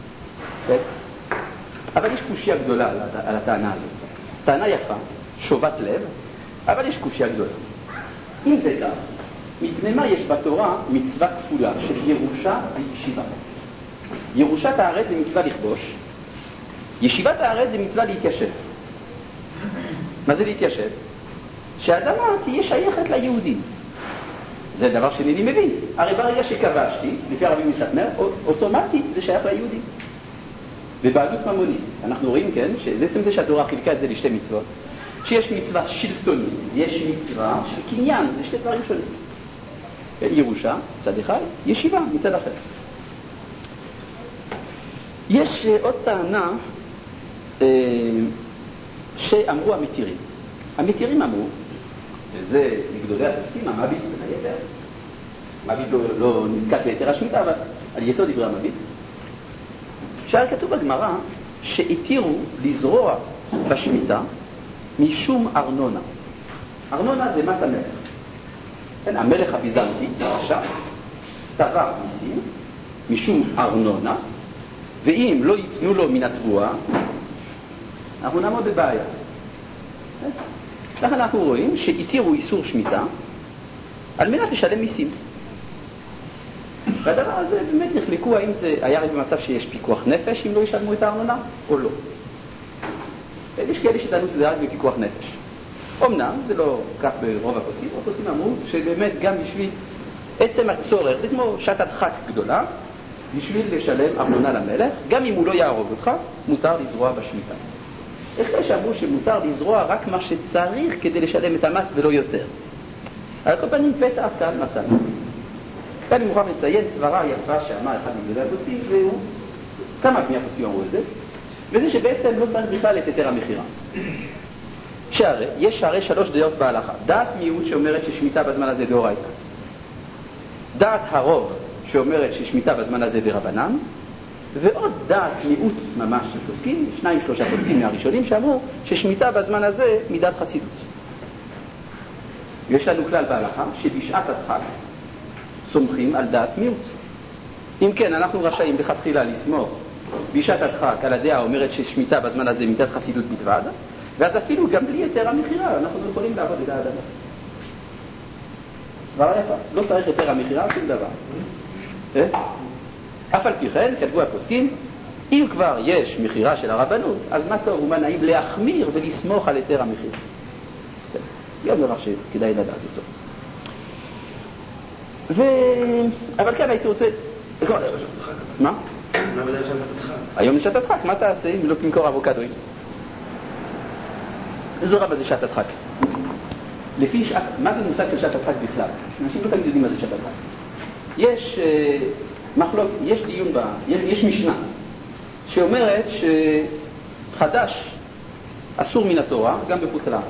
[SPEAKER 1] אבל יש קושיה גדולה על הטענה הזאת. טענה יפה, שובת לב, אבל יש קושיה גדולה. אם זה כך, מפני מה יש בתורה מצווה כפולה של ירושה וישיבה? ירושת הארץ זה מצווה לכבוש, ישיבת הארץ זה מצווה להתיישב. מה זה להתיישב? שהאדמה תהיה שייכת ליהודים. זה דבר שאיני מבין. הרי ברגע שכבשתי, לפי הרבי מסתמר, אוטומטית זה שייך ליהודים. בבעלות ממונית. אנחנו רואים, כן, שבעצם זה שהתורה חילקה את זה לשתי מצוות. שיש מצווה שלטונית, יש מצווה של קניין, זה שתי דברים שונים. ירושה, מצד אחד, ישיבה, מצד אחר. יש עוד טענה שאמרו המתירים. המתירים אמרו, וזה מגדולי הפוסקים, המביט בין היתר. המביט לא נזקק ליתר השמיטה, אבל על יסוד דברי המביט. שהרי כתוב בגמרא שהתירו לזרוע בשמיטה משום ארנונה. ארנונה זה מס המלך. כן, המלך הביזנטי, הרשע, תבע מיסים משום ארנונה, ואם לא ייתנו לו מן התבואה, אנחנו נעמוד בבעיה. לכן אנחנו רואים שהתירו איסור שמיטה על מנת לשלם מיסים. והדבר הזה באמת נחלקו האם זה היה במצב שיש פיקוח נפש אם לא ישלמו את הארנונה או לא. יש כאלה שטענו שזה רק בפיקוח נפש. אמנם זה לא כך ברוב הפוסקים, הפוסקים אמרו שבאמת גם בשביל עצם הצורך, זה כמו שעת הדחק גדולה, בשביל לשלם ארנונה למלך, גם אם הוא לא יהרוג אותך, מותר לזרוע בשמיטה. יש כאלה שאמרו שמותר לזרוע רק מה שצריך כדי לשלם את המס ולא יותר. על כל פנים פתע כאן מצאנו. כאן אני מוכרח לציין סברה יפה שאמר אחד מגדולי הפוסקים, והוא, כמה פני הפוסקים אמרו את זה, וזה שבעצם לא צריך בכלל את היתר המכירה. יש הרי 3 דעות בהלכה. דעת מיעוט שאומרת ששמיטה בזמן הזה דאורייתא. דעת הרוב שאומרת ששמיטה בזמן הזה דרבנן, ועוד דעת מיעוט ממש של פוסקים, 2-3 פוסקים מהראשונים שאמרו ששמיטה בזמן הזה מידת חסידות. יש לנו כלל בהלכה שבשעת הדחק סומכים על דעת מיעוט. אם כן, אנחנו רשאים לכתחילה לסמוך בשעת הדחק על הדעה אומרת ששמיטה בזמן הזה מידת חסידות בלבד, ואז אפילו גם בלי היתר המכירה אנחנו יכולים לעבוד את האדמה. סברה יפה, לא צריך היתר המכירה, שום דבר. אף על פי כן, כתבו הפוסקים, אם כבר יש מכירה של הרבנות, אז מה טוב ומה נעים להחמיר ולסמוך על היתר המכירה. זה גם דבר שכדאי לדעת אותו. אבל כן, הייתי רוצה... מה? היום זה שעת הדחק, מה תעשה אם לא תמכור אבוקדוים? איזו רבה זה שעת הדחק? לפי שעת... מה זה מושג של שעת הדחק בכלל? אנשים לא תמיד יודעים מה זה שעת הדחק. יש מחלוק, יש דיון יש משנה שאומרת שחדש אסור מן התורה גם בחוץ לארץ.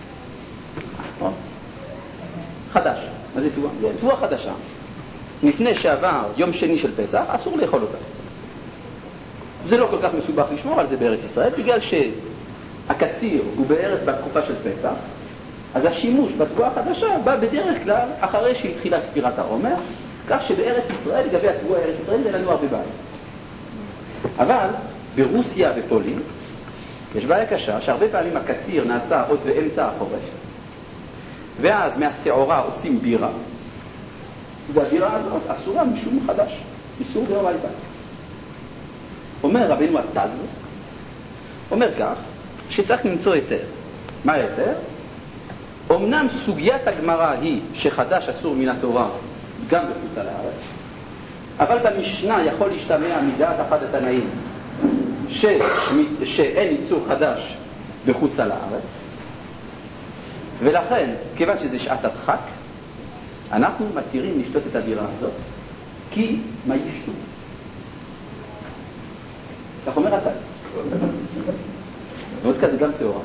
[SPEAKER 1] חדש. מה זה תבואה? תבואה חדשה. לפני שעבר יום שני של פסח, אסור לאכול אותה. זה לא כל כך מסובך לשמור על זה בארץ ישראל, בגלל שהקציר הוא בארץ בתקופה של פסח, אז השימוש בתבואה החדשה בא בדרך כלל אחרי שהתחילה ספירת העומר, כך שבארץ ישראל, לגבי התבואה ארץ ישראל, אין לנו הרבה בעיה. אבל ברוסיה ופולין, יש בעיה קשה שהרבה פעמים הקציר נעשה עוד באמצע החורף, ואז מהשעורה עושים בירה, והבירה הזאת אסורה משום חדש, איסור דאורייתא. אומר רבינו התז, אומר כך, שצריך למצוא היתר. מה היתר? אמנם סוגיית הגמרא היא שחדש אסור מן התורה גם בחוץ לארץ, אבל במשנה יכול להשתמע מדעת אחד התנאים שאין איסור חדש בחוץ לארץ, ולכן, כיוון שזה שעת הדחק, אנחנו מתירים לשתות את הבירה הזאת, כי מה ישתו? כך אומר התז. ועוד כזה גם שעורה.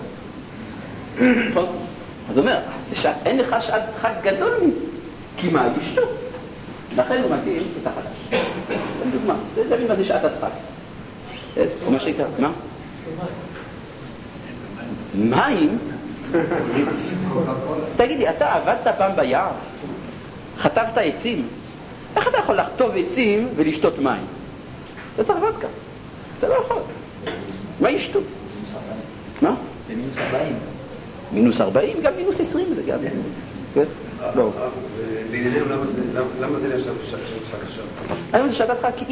[SPEAKER 1] אז אומר, אין לך שעת דחק גדול מזה, כי מה ישתו? לכן הוא מתיר את החדש. זה דוגמה, זה מה זה שעת הדחק. או מה שיקרה, מה? מים תגיד לי, אתה עבדת פעם ביער? חטבת עצים? איך אתה יכול לחטוב עצים ולשתות מים? אתה צריך וודקה. אתה לא יכול. מה ישתו? מה?
[SPEAKER 2] במינוס 40.
[SPEAKER 1] מינוס 40? גם מינוס 20 זה גם. כן? לא.
[SPEAKER 3] לענייננו, למה זה נשאר שמשחק עכשיו?
[SPEAKER 1] היום זה שאלתך, כי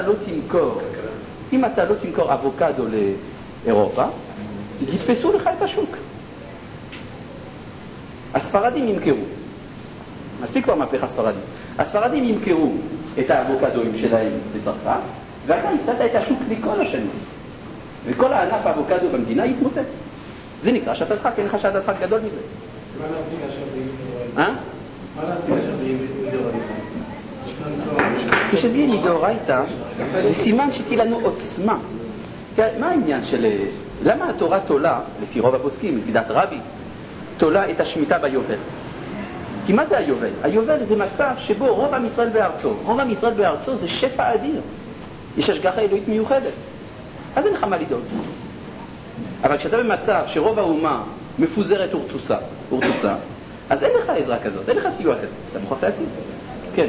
[SPEAKER 1] אם אתה לא תמכור אבוקדו לאירופה, יתפסו לך את השוק. הספרדים ימכרו. מספיק כבר מהפכה ספרדים. הספרדים ימכרו את האבוקדוים שלהם בצרפת, ואתה הפסדת את השוק מכל השנים. וכל הענף האבוקדו במדינה יתמוטט. זה נקרא שאלתך, כי אין לך שאלתך גדול מזה.
[SPEAKER 3] מה להציג עכשיו ביום?
[SPEAKER 1] מה להציג עכשיו ביום? כשזה יהיה מדאורייתא, זה סימן שתהיה לנו עוצמה. מה העניין של... למה התורה תולה, לפי רוב הפוסקים, לפי דעת רבי, תולה את השמיטה ביובל? כי מה זה היובל? היובל זה מצב שבו רוב עם ישראל בארצו. רוב עם ישראל בארצו זה שפע אדיר. יש השגחה אלוהית מיוחדת. אז אין לך מה לדאוג. אבל כשאתה במצב שרוב האומה מפוזרת אורתוצה, אז אין לך עזרה כזאת, אין לך סיוע כזה. אז אתה מוכרח להתאים. כן.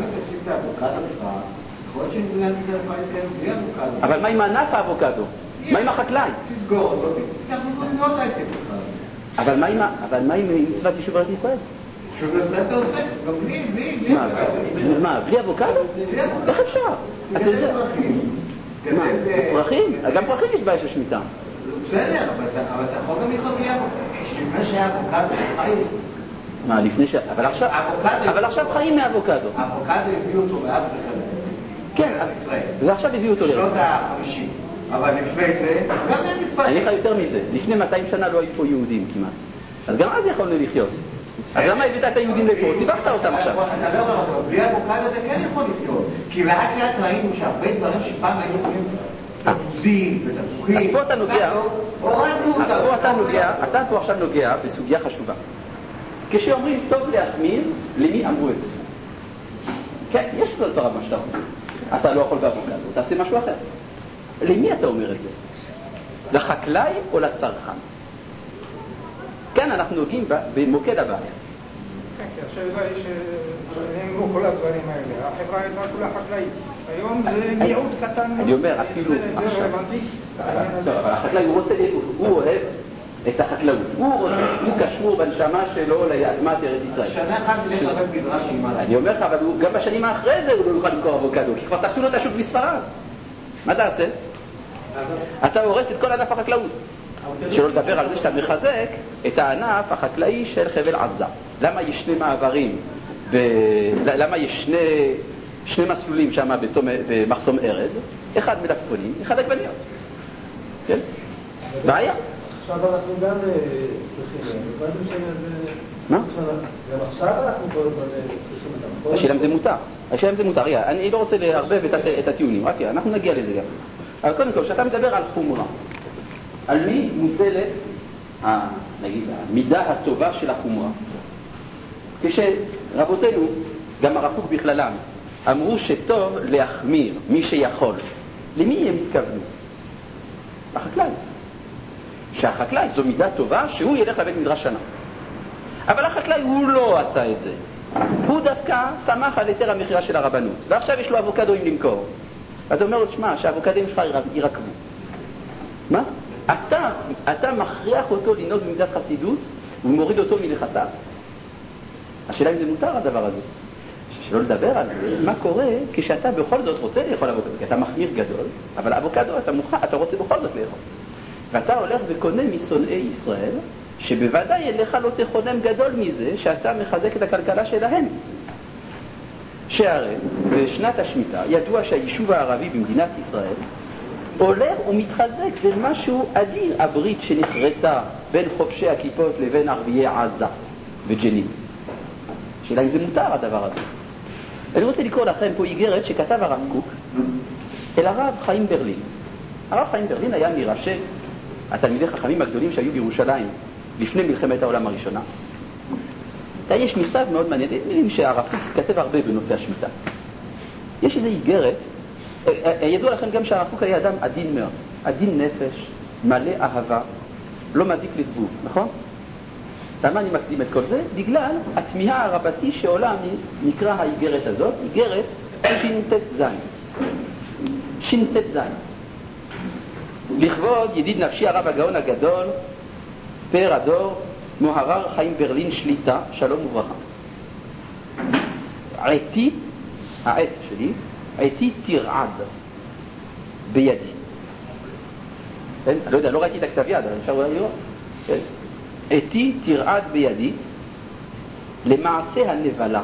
[SPEAKER 1] אבל מה עם ענף האבוקדו? מה עם החקלאי?
[SPEAKER 4] תסגור אותו, תצטרכו לבנות הייתם בכלל.
[SPEAKER 1] אבל מה עם מצוות יישוב ארץ ישראל?
[SPEAKER 4] יישוב ארץ ישראל אתה עושה, גם בלי
[SPEAKER 1] מה, בלי אבוקדו? איך אפשר? אתה יודע. מה, פרחים? גם פרחים יש בעיה של שמיטה.
[SPEAKER 4] בסדר, אבל אתה יכול גם לקרוא בלי אבוקדו. לפני שהיה אבוקדו, חיים.
[SPEAKER 1] מה, לפני ש... אבל עכשיו חיים מאבוקדו.
[SPEAKER 4] האבוקדו הביאו אותו מאפריקה.
[SPEAKER 1] כן, ועכשיו הביאו אותו
[SPEAKER 4] שנות ה-50. אבל לפני זה, גם אין מצווה.
[SPEAKER 1] אני לך יותר מזה, לפני 200 שנה לא היו פה יהודים כמעט. אז גם אז יכולנו לחיות. אז למה הבאת את היהודים לפה? סיבכת אותם עכשיו.
[SPEAKER 4] אתה לא אומר אותו, בלי אבוקדו זה כן יכול לחיות. כי לאט לאט ראינו שהרבה דברים שפעם היו יכולים עובדים ותפוחים.
[SPEAKER 1] אז פה אתה נוגע, אתה פה עכשיו נוגע בסוגיה חשובה. כשאומרים טוב להחמיר, למי אמרו את זה? כן, יש כבר סברה מה שאתה אומר. אתה לא יכול באבוקדו, תעשה משהו אחר. למי אתה אומר את זה? לחקלאי או לצרכן? כאן אנחנו נוגעים במוקד הבעיה.
[SPEAKER 5] השאלה היא שנאמרו כל הדברים האלה. החברה הייתה כולה חקלאית. היום זה מיעוט קטן.
[SPEAKER 1] אני אומר, אפילו...
[SPEAKER 5] זה רלוונטי.
[SPEAKER 1] אבל החקלאי הוא אוהב את החקלאות. הוא קשור בנשמה שלו לאדמת ארץ ישראל.
[SPEAKER 4] שנה אחת יש הרבה מדרש עם מה.
[SPEAKER 1] אני אומר לך, אבל גם בשנים האחרי זה הוא לא יוכל למכור אבוקדו, כי כבר תפסו לו את השוק בספרד. מה תעשה? אתה הורס את כל ענף החקלאות. שלא לדבר על זה שאתה מחזק את הענף החקלאי של חבל עזה. למה יש שני מעברים, למה יש שני מסלולים שם במחסום ארז? אחד מלפפונים, אחד עגבניות. כן? בעיה.
[SPEAKER 3] עכשיו אנחנו גם צריכים,
[SPEAKER 1] מה?
[SPEAKER 3] גם עכשיו אנחנו כל הזמן צריכים אותם.
[SPEAKER 1] השאלה אם זה מותר. השאלה אם זה מותר. אני לא רוצה להרבב את הטיעונים, רק אנחנו נגיע לזה גם. אבל קודם כל, כשאתה מדבר על חומרה, על מי מוטלת נגיד, המידה הטובה של החומרה? כשרבותינו, גם הרב קוק בכללם, אמרו שטוב להחמיר מי שיכול. למי הם התכוונו? החקלאי. שהחקלאי זו מידה טובה שהוא ילך לבית מדרש שנה. אבל החקלאי הוא לא עשה את זה. הוא דווקא שמח על היתר המחירה של הרבנות. ועכשיו יש לו אבוקדוים למכור. אתה אומר לו, תשמע, שהאבוקדוים שלך יירקבו. מה? אתה מכריח אותו לנהוג במידת חסידות ומוריד אותו מלחסיו. השאלה אם זה מותר הדבר הזה. שלא לדבר על זה, מה קורה כשאתה בכל זאת רוצה לאכול אבוקדו, כי אתה מחמיר גדול, אבל אבוקדו אתה רוצה בכל זאת לאכול. ואתה הולך וקונה משונאי ישראל, שבוודאי אין לך לא תכונן גדול מזה שאתה מחזק את הכלכלה שלהם. שהרי בשנת השמיטה ידוע שהיישוב הערבי במדינת ישראל הולך ומתחזק, זה משהו אדיר, הברית שנחרטה בין חובשי הכיפות לבין ערביי עזה וג'נין. שאלה אם זה מותר הדבר הזה. אני רוצה לקרוא לכם פה איגרת שכתב הרב קוק אל הרב חיים ברלין. הרב חיים ברלין היה מראשי התלמידי חכמים הגדולים שהיו בירושלים לפני מלחמת העולם הראשונה. יש מכתב מאוד מעניין, מילים שהרב קוק כתב הרבה בנושא השמיטה. יש איזו איגרת, ידוע לכם גם שהרב קוק היה אדם עדין מאוד, עדין נפש, מלא אהבה, לא מזיק לזבוב, נכון? למה אני מקדים את כל זה? בגלל התמיהה הרבתי שעולה נקרא האיגרת הזאת, איגרת ש"ט זין. ש"ט זין. לכבוד ידיד נפשי הרב הגאון הגדול, פאר הדור, מוהר"ר חיים ברלין שליטה, שלום וברכה. עתי, העט שלי, עתי תרעד בידי. אני לא יודע, לא ראיתי את הכתב יד, אבל אפשר אולי לראות. עתי תרעד בידי למעשה הנבלה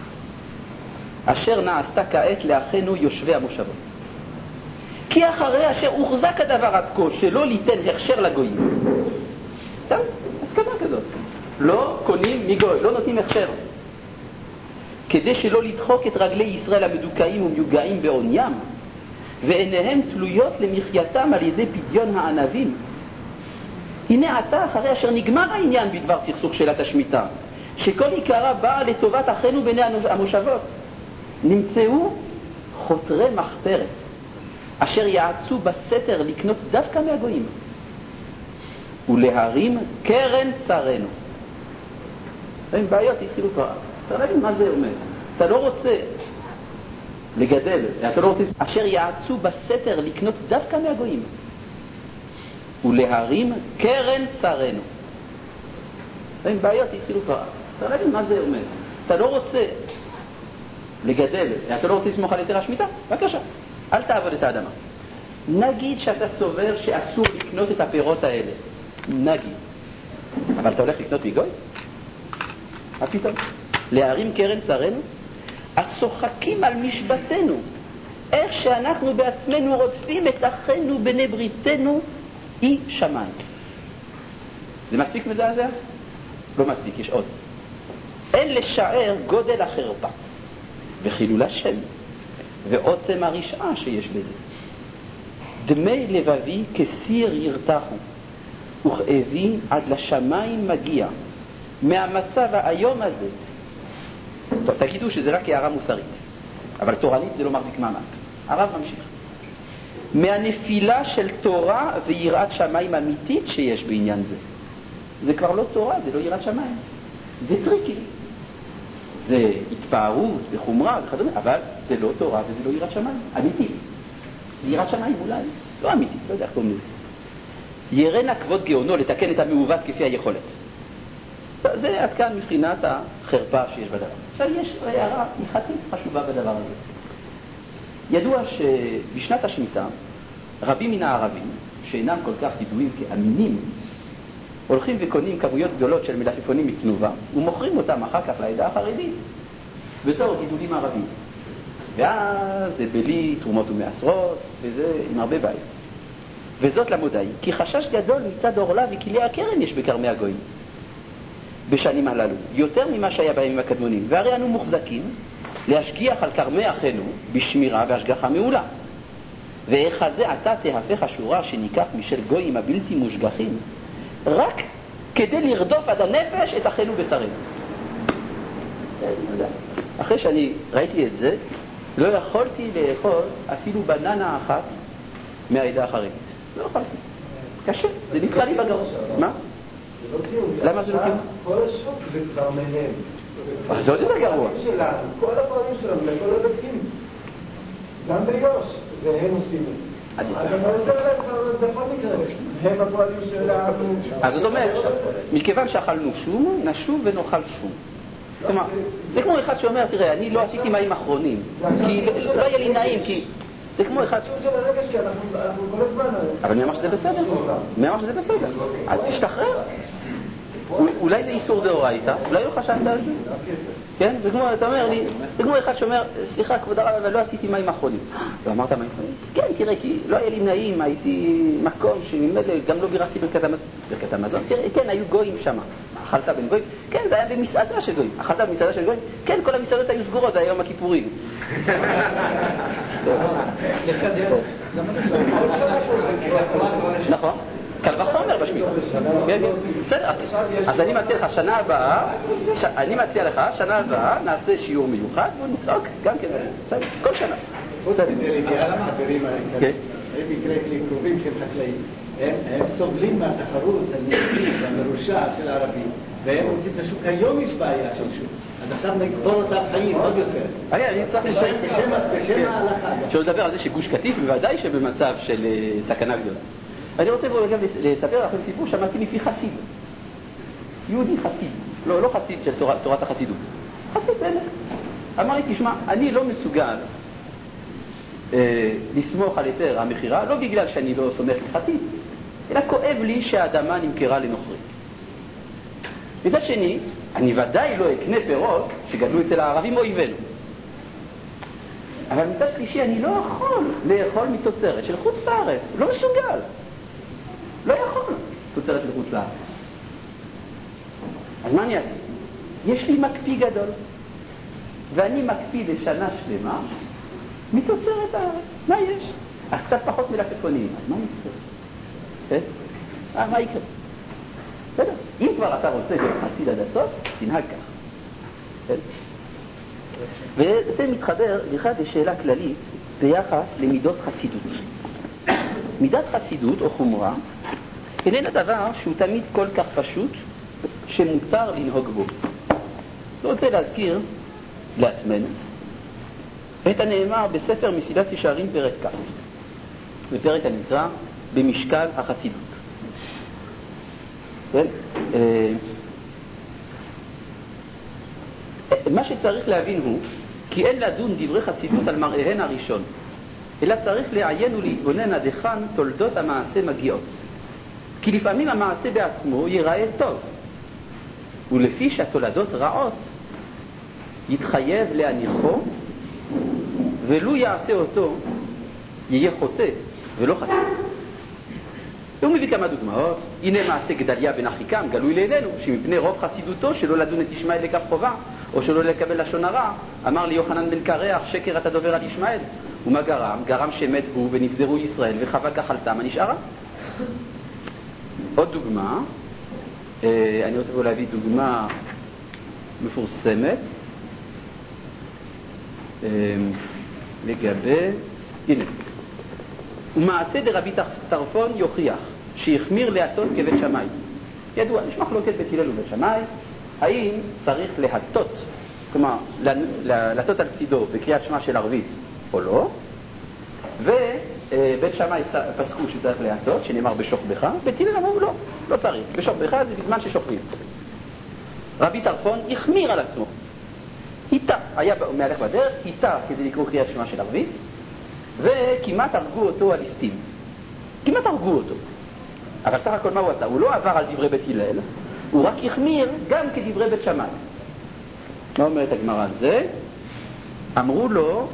[SPEAKER 1] אשר נעשתה כעת לאחינו יושבי המושבות. כי אחרי אשר הוחזק הדבר עד כה שלא ליתן הכשר לגויים. טוב, הסכמה כזאת. לא קונים מגוי, לא נותנים הכשר. כדי שלא לדחוק את רגלי ישראל המדוכאים ומיוגעים בעוניים, ועיניהם תלויות למחייתם על ידי פדיון הענבים. הנה עתה, אחרי אשר נגמר העניין בדבר סכסוך שאלת השמיטה, שכל עיקרה באה לטובת אחינו בני המושבות, נמצאו חותרי מחתרת, אשר יעצו בסתר לקנות דווקא מהגויים, ולהרים קרן צרנו. בעיות התחילו כבר. אתה להבין מה זה אומר? אתה לא רוצה לגדל, אתה לא רוצה... אשר יעצו בסתר לקנות דווקא מהגויים, ולהרים קרן צרנו. בעיות התחילו כבר. אתה להבין מה זה אומר? אתה לא רוצה לגדל, אתה לא רוצה לסמוך על היתר השמיטה? בבקשה, אל תעבוד את האדמה. נגיד שאתה סובר שאסור לקנות את הפירות האלה, נגיד, אבל אתה הולך לקנות מגוי? מה פתאום? להרים קרן צרנו? השוחקים על משבתנו, איך שאנחנו בעצמנו רודפים את אחינו בני בריתנו אי שמיים. זה מספיק מזעזע? לא מספיק, יש עוד. אין לשער גודל החרפה וחילול השם ועוצם הרשעה שיש בזה. דמי לבבי כסיר ירתחו, וכאבי עד לשמיים מגיע מהמצב היום הזה. טוב, תגידו שזה רק הערה מוסרית, אבל תורנית זה לא מחזיק מעמד. הרב ממשיך. מהנפילה של תורה ויראת שמיים אמיתית שיש בעניין זה. זה כבר לא תורה, זה לא יראת שמיים. זה טריקי. זה התפארות וחומרה וכדומה, אבל זה לא תורה וזה לא יראת שמיים. אמיתית. זה יראת שמיים אולי, לא אמיתית, לא יודע איך קוראים לזה. ירנה כבוד גאונו לתקן את המעוות כפי היכולת. זה עד כאן מבחינת החרפה שיש בדבר. עכשיו יש הערה הלכתית חשובה בדבר הזה. ידוע שבשנת השמיטה רבים מן הערבים שאינם כל כך ידועים כאמינים הולכים וקונים כמויות גדולות של מלפפונים מתנובה ומוכרים אותם אחר כך לעדה החרדית בתור גידולים ערבים. ואז זה בלי תרומות ומעשרות וזה עם הרבה בעיות. וזאת למודעי כי חשש גדול מצד אורלה וכלי הכרם יש בקרמי הגויים בשנים הללו, יותר ממה שהיה בימים הקדמונים. והרי אנו מוחזקים להשגיח על קרמי אחינו בשמירה והשגחה מעולה. ואיך הזה עתה תהפך השורה שניקח משל גויים הבלתי מושגחים רק כדי לרדוף עד הנפש את אחינו בשרנו. אחרי שאני ראיתי את זה, לא יכולתי לאכול אפילו בננה אחת מהעדה החרדית. לא יכולתי. קשה, זה נתקע לי בגרון. מה?
[SPEAKER 6] זה לא טיעון.
[SPEAKER 1] למה זה לא טיעון?
[SPEAKER 6] כל השוק זה כבר מהם.
[SPEAKER 1] אז זה עוד יותר גרוע.
[SPEAKER 6] כל הפעמים שלנו, לכל הדקים. גם ביוש, זה הם עושים. אז אתה יודע להם בכל מקרה. הם הפועלים שלנו.
[SPEAKER 1] אז זאת אומרת, מכיוון שאכלנו שום, נשוב ונאכל שום. כלומר, זה כמו אחד שאומר, תראה, אני לא עשיתי מים אחרונים, כי לא היה לי נעים, כי... זה כמו אחד... אבל מי אמר שזה בסדר? מי אמר שזה בסדר? אז תשתחרר. אולי זה איסור דאורייתא, אולי לא חשבת על זה? כן? זה כמו, אתה אומר לי, זה כמו אחד שאומר, סליחה כבוד הרב, אבל לא עשיתי מים אחרונים. לא אמרת מים אחרונים? כן, תראה, כי לא היה לי נעים, הייתי מקום שממילא גם לא בירכתי ברכת המזון. תראה, כן, היו גויים שם. אכלת בין גויים? כן, זה היה במסעדה של גויים. אכלת במסעדה של גויים? כן, כל המסעדות היו סגורות, זה היה יום הכיפורים. נכון. קל וחומר בשמיטה. בסדר, אז אני מציע לך שנה הבאה נעשה שיעור מיוחד ונצעוק גם כן, כל שנה.
[SPEAKER 3] לידיעה למעברים האלה.
[SPEAKER 6] במקרה שלי קרובים שהם חקלאים, הם סובלים מהתחרות הנגדית המרושעת של הערבים, והם רוצים את השוק. היום יש בעיה של שוק, אז עכשיו נגבור אותם חיים עוד יותר.
[SPEAKER 1] אני צריך
[SPEAKER 6] בשם ההלכה.
[SPEAKER 1] אפשר לדבר על זה שגוש קטיף בוודאי שבמצב של סכנה גדולה. אני רוצה גם לספר לכם סיפור שמעתי מפי חסיד. יהודי חסיד, לא חסיד של תורת החסידות. חסיד באמת. אמר לי, תשמע, אני לא מסוגל לסמוך על היתר המחירה, לא בגלל שאני לא סומך הלכתית, אלא כואב לי שהאדמה נמכרה לנוכרי. מצד שני, אני ודאי לא אקנה פירות שגדלו אצל הערבים אויבינו. אבל מצד שלישי, אני לא יכול לאכול מתוצרת של חוץ לארץ. לא מסוגל. לא יכול תוצרת של חוץ לארץ. אז מה אני אעשה? יש לי מקפיא גדול. ואני מקפיא לשנה שלמה מתוצרת הארץ. מה יש? אז קצת פחות מלפפונים. אז מה יקרה? מה יקרה? בסדר. אם כבר אתה רוצה להיות חסיד עד הסוף, תנהג כך. וזה מתחבר בכלל לשאלה כללית ביחס למידות חסידות. מידת חסידות או חומרה איננה דבר שהוא תמיד כל כך פשוט שמותר לנהוג בו. אני רוצה להזכיר לעצמנו את הנאמר בספר מסילת ישרים פרק כ', בפרק הנקרא במשקל החסידות. מה שצריך להבין הוא כי אין לדון דברי חסידות על מראיהן הראשון, אלא צריך לעיין ולהתבונן עד היכן תולדות המעשה מגיעות. כי לפעמים המעשה בעצמו ייראה טוב, ולפי שהתולדות רעות יתחייב להניחו, ולו יעשה אותו יהיה חוטא ולא חסיד. הוא מביא כמה דוגמאות. הנה מעשה גדליה בן אחיקם גלוי לידינו, שמפני רוב חסידותו שלא לדון את ישמעאל לכף חובה או שלא לקבל לשון הרע, אמר לי יוחנן בן קרח, שקר אתה דובר על ישמעאל. ומה גרם? גרם שמת הוא ונפזרו ישראל וחווה גחלתם הנשארה. עוד דוגמה, אני רוצה פה להביא דוגמה מפורסמת לגבי, הנה, ומעשה דרבי טרפון יוכיח שהחמיר להטות כבית שמאי. ידוע, יש מחלוקת בית הלל ובית שמאי, האם צריך להטות, כלומר להטות על צידו בקריאת שמע של ערבית או לא, ובית שמאי פסקו שצריך להטות, שנאמר בשוכבך, בית הלל אמרו לא צריך, בשוכבך זה בזמן ששוכבים. רבי טרפון החמיר על עצמו, היטה, היה מהלך בדרך, היטה כדי לקרוא קריאת שמע של ערבית, וכמעט הרגו אותו על ליסטים. כמעט הרגו אותו. אבל סך הכל מה הוא עשה? הוא לא עבר על דברי בית הלל, הוא רק החמיר גם כדברי בית שמאי. מה אומרת הגמרא על זה? אמרו לו,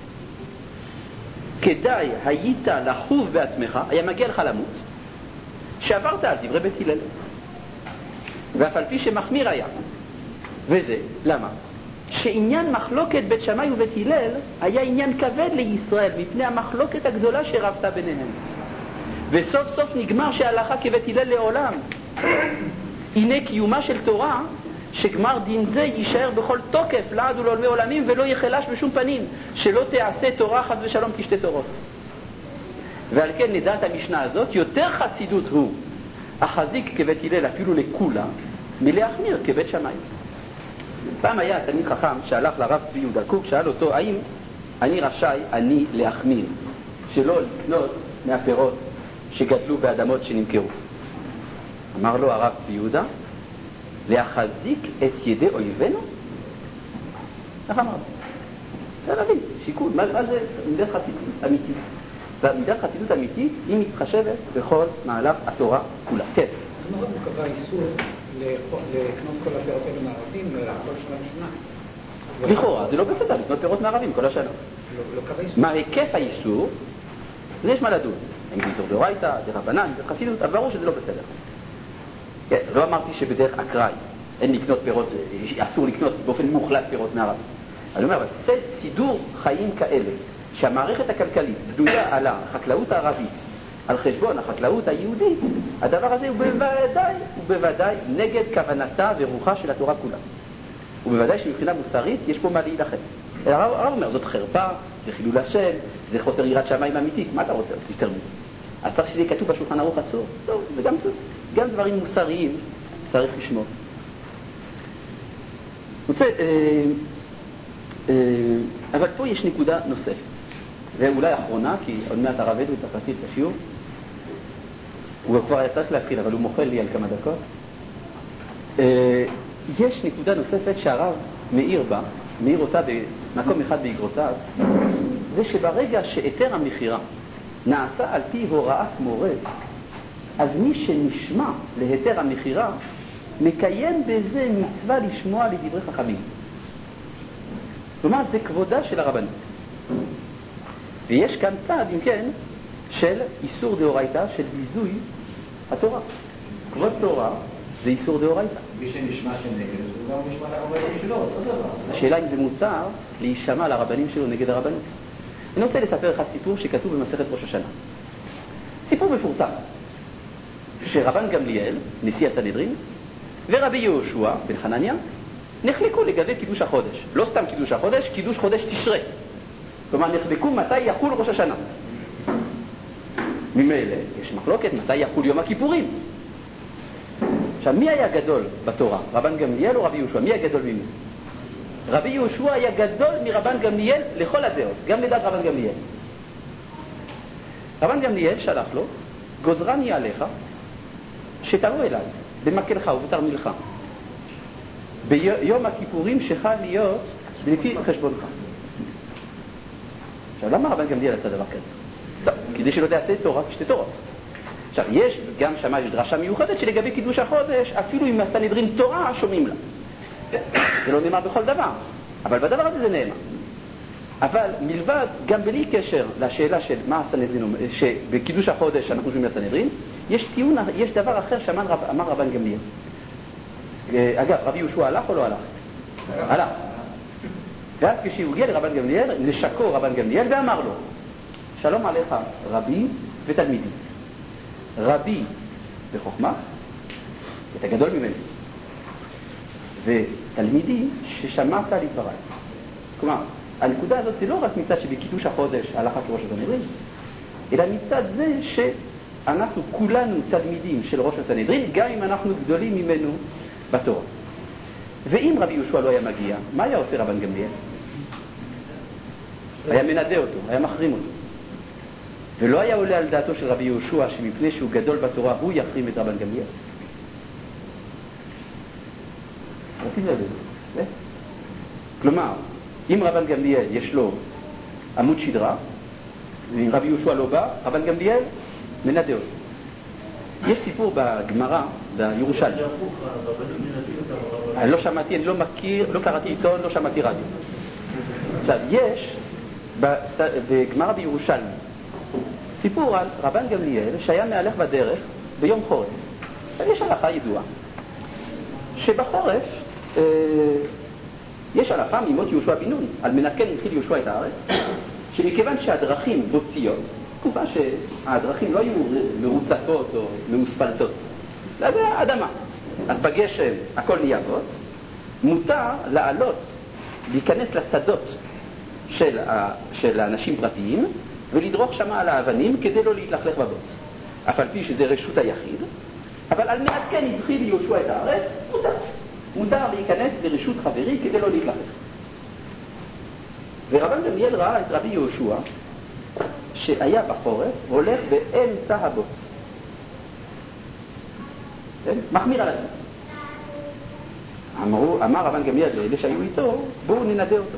[SPEAKER 1] כדאי היית לחוב בעצמך, היה מגיע לך למות, שעברת על דברי בית הלל. ואף על פי שמחמיר היה. וזה, למה? שעניין מחלוקת בית שמאי ובית הלל היה עניין כבד לישראל מפני המחלוקת הגדולה שרבתה ביניהם. וסוף סוף נגמר שההלכה כבית הלל לעולם. הנה קיומה של תורה שגמר דין זה יישאר בכל תוקף לעד ולעולמי עולמים ולא יחלש בשום פנים, שלא תעשה תורה חס ושלום כשתי תורות. ועל כן נדעת המשנה הזאת, יותר חסידות הוא החזיק כבית הלל אפילו לכולה מלהחמיר כבית שמאי. פעם היה תלמיד חכם שהלך לרב צבי יהודה קוק, שאל אותו, האם אני רשאי להחמיר שלא לקנות מהפירות שגדלו באדמות שנמכרו? אמר לו הרב צבי יהודה, להחזיק את ידי אויבינו? איך אמר? זה להבין, שיקול, מה זה מידת חסידות אמיתית? מידת חסידות אמיתית היא מתחשבת בכל מהלך התורה כולה. כן.
[SPEAKER 5] אז מאוד הוא קבע איסור לקנות כל הפירות האלה מערבים כל שנה בשנה.
[SPEAKER 1] לכאורה, זה לא בסדר לקנות פירות מערבים כל השנה.
[SPEAKER 5] לא קבע איסור.
[SPEAKER 1] מה היקף האיסור? זה יש מה לדון. האם זה איסור דאורייתא, דרבנן, בחסידות, אבל ברור שזה לא בסדר. לא אמרתי שבדרך אקראי אין לקנות פירות, אסור לקנות באופן מוחלט פירות מערבים. אני אומר, אבל סידור חיים כאלה, שהמערכת הכלכלית בנויה על החקלאות הערבית, על חשבון החקלאות היהודית, הדבר הזה הוא בוודאי נגד כוונתה ורוחה של התורה כולה. ובוודאי שמבחינה מוסרית יש פה מה להילחם. הרב אומר, זאת חרפה, זה חילול השם, זה חוסר יראת שמיים אמיתית, מה אתה רוצה יותר מזה? אז צריך שזה כתוב בשולחן ערוך אסור, טוב, זה גם דברים מוסריים צריך לשמור. אבל פה יש נקודה נוספת, ואולי אחרונה, כי עוד מעט הרב אדרי צריך להתחיל את השיעור. הוא כבר היה צריך להתחיל, אבל הוא מוחל לי על כמה דקות. יש נקודה נוספת שהרב מאיר אותה במקום אחד באגרותיו, זה שברגע שהיתר המכירה נעשה על פי הוראת מורה, אז מי שנשמע להיתר המכירה מקיים בזה מצווה לשמוע לדברי חכמים. כלומר, זה כבודה של הרבנות. ויש כאן צד, אם כן, של איסור דאורייתא, של ביזוי התורה. כבוד תורה זה איסור דאורייתא.
[SPEAKER 4] מי שנשמע שנגד, הוא גם נשמע לרבנים שלו, אותו דבר.
[SPEAKER 1] השאלה אם זה מותר להישמע לרבנים שלו נגד הרבנות. אני רוצה לספר לך סיפור שכתוב במסכת ראש השנה. סיפור מפורסם, שרבן גמליאל, נשיא הסנהדרין, ורבי יהושע בן חנניה, נחלקו לגבי קידוש החודש. לא סתם קידוש החודש, קידוש חודש תשרי. כלומר, נחלקו מתי יחול ראש השנה. ממילא, יש מחלוקת מתי יחול יום הכיפורים. עכשיו, מי היה גדול בתורה? רבן גמליאל או רבי יהושע? מי היה גדול ממנו? רבי יהושע היה גדול מרבן גמליאל לכל הדעות, גם לדעת רבן גמליאל. רבן גמליאל שלח לו, גוזרני עליך, שתבוא אליי, במקלך ובתרמילך, ביום הכיפורים שחל להיות לפי חשבונך. עכשיו, למה רבן גמליאל עשה דבר כזה? טוב, כדי שלא תעשה תורה כשתי תורות. עכשיו, יש גם שמה יש דרשה מיוחדת שלגבי קידוש החודש, אפילו אם הסנהדרין תורה שומעים לה. זה לא נאמר בכל דבר, אבל בדבר הזה זה נאמר. אבל מלבד, גם בלי קשר לשאלה של מה הסנהדרין אומר, שבקידוש החודש אנחנו שומעים לסנהדרין, יש טיעון, יש דבר אחר שאמר רבן גמליאל. אגב, רבי יהושע הלך או לא הלך? הלך. ואז כשהוא הגיע לרבן גמליאל, נשקו רבן גמליאל ואמר לו, שלום עליך רבי ותלמידי. רבי בחוכמה, אתה גדול ממני, ותלמידי ששמעת לדבריי. כלומר, הנקודה הזאת זה לא רק מצד שבקידוש החודש הלכה כראש הסנהדרין, אלא מצד זה שאנחנו כולנו תלמידים של ראש הסנהדרין, גם אם אנחנו גדולים ממנו בתורה. ואם רבי יהושע לא היה מגיע, מה היה עושה רבן גמליאל? היה מנדה אותו, היה מחרים אותו. ולא היה עולה על דעתו של רבי יהושע שמפני שהוא גדול בתורה הוא יחרים את רבן גמליאל. רציתי להבין. כלומר, אם רבן גמליאל יש לו עמוד שדרה, ואם רבי יהושע לא בא, רבן גמליאל מנדה אותו. יש סיפור בגמרא, בירושלים. אני לא שמעתי, אני לא מכיר, לא קראתי עיתון, לא שמעתי רדיו. עכשיו, יש בגמרא בירושלים סיפור על רבן גמליאל שהיה מהלך בדרך ביום חורף. יש הלכה ידועה שבחורף יש הלכה ממות יהושע בן נון, על מנת כן התחיל יהושע את הארץ, שמכיוון שהדרכים בוציות, תקופה שהדרכים לא היו מרוצפות או מאוספלטות, זה אדמה, אז בגשם הכל נהיה בוץ, מותר לעלות, להיכנס לשדות של האנשים פרטיים ולדרוך שמה על האבנים כדי לא להתלכלך בבוץ. אף על פי שזה רשות היחיד, אבל על מנת כן התחיל יהושע את הארץ, מותר להיכנס לרשות חברי כדי לא להתלכלך. ורבן גמליאל ראה את רבי יהושע שהיה בחורף הולך באמצע הבוץ, מחמיר על עצמו. אמר רבן גמליאל לאלה שהיו איתו, בואו ננדה אותו.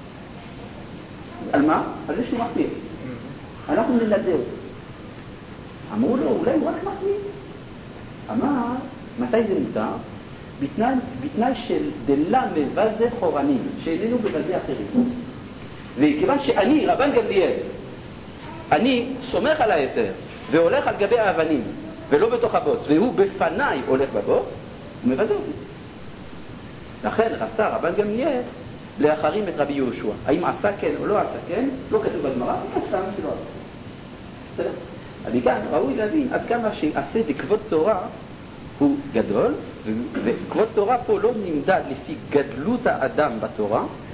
[SPEAKER 1] על מה? על זה שהוא מחמיר. אנחנו ננדה אותו. אמרו לו, אולי הוא רק מחמיר. אמר, מתי זה מותר? בתנאי של דלה מבזה חורנים, שאיננו בבזה אחרים. וכיוון שאני, רבן גמליאל, אני סומך על היתר והולך על גבי האבנים ולא בתוך הבוץ, והוא בפניי הולך בבוץ, הוא מבזה אותי. לכן רצה רבן גמליאל להחרים את רבי יהושע. האם עשה כן או לא עשה כן, לא כתוב בגמרא, כתוב שלא עשה. אבל כאן ראוי להבין עד כמה שעשה בכבוד תורה הוא גדול, וכבוד תורה פה לא נמדד לפי גדלות האדם בתורה,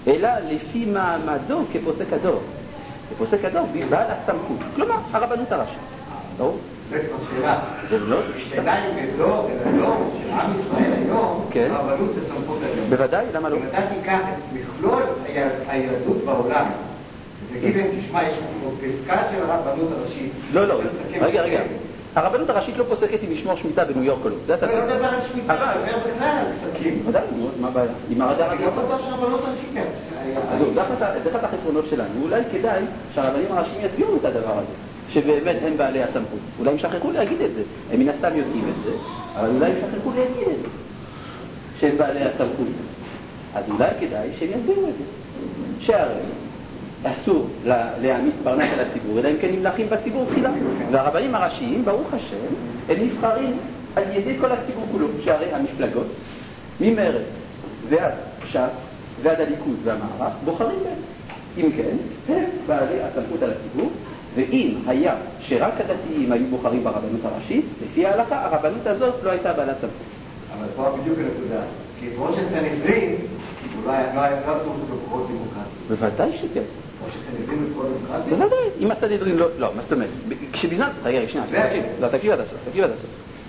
[SPEAKER 1] אלא לפי מעמדו כפוסק הדור. כפוסק הדור, בעל הסמכות. כלומר, הרבנות הראשית. ברור?
[SPEAKER 4] זה כבר שאלה.
[SPEAKER 1] זה לא?
[SPEAKER 4] שאלה אם בדור של עם ישראל היום, הרבנות זה סמכות היום.
[SPEAKER 1] בוודאי, למה לא?
[SPEAKER 4] אם אתה תיקח את מכלול היהדות בעולם, ותגיד להם, תשמע, יש פה פסקה של הרבנות הראשית.
[SPEAKER 1] לא, רגע. הרבנות הראשית לא פוסקת אם לשמור שמיטה בניו יורק או לא. זה אתה
[SPEAKER 4] לא מדבר על שמיטה, מדבר בכלל על פסקים.
[SPEAKER 1] ודאי, מה הבעיה? עם הרדאר
[SPEAKER 4] אני לא בטוח שהרבנות הראשית.
[SPEAKER 1] אז זה אחת החסרונות שלנו. אולי כדאי שהרבנים הראשיים יסבירו את הדבר הזה, שבאמת הם בעלי הסמכות. אולי הם שכחו להגיד את זה. הם מן הסתם יודעים את זה, אבל אולי הם שכחו להגיד את זה, שהם בעלי הסמכות. אז אולי כדאי שהם יסבירו את זה. שהרי אסור להעמיד פרנס על הציבור, אלא אם כן נמלכים בציבור תחילה. והרבנים הראשיים, ברוך השם, הם נבחרים על ידי כל הציבור כולו, שהרי המפלגות, ממרץ ועד ש"ס ועד הליכוד והמערך, בוחרים בהם. אם כן, הם בעלי הסמכות על הציבור, ואם היה שרק הדתיים היו בוחרים ברבנות הראשית, לפי ההלכה, הרבנות הזאת לא הייתה בעלת סמכות.
[SPEAKER 4] אבל פה בדיוק הנקודה, כי ראש הסנהדרין, אולי לא היה סמכות בבחירות דמוקרטיות.
[SPEAKER 1] בוודאי שכן.
[SPEAKER 4] ראש הסנהדרין בבחירות דמוקרטיות?
[SPEAKER 1] בוודאי, אם הסנהדרין לא, מה זאת אומרת? כשבזמן, רגע, שנייה, תקשיב עד הסוף.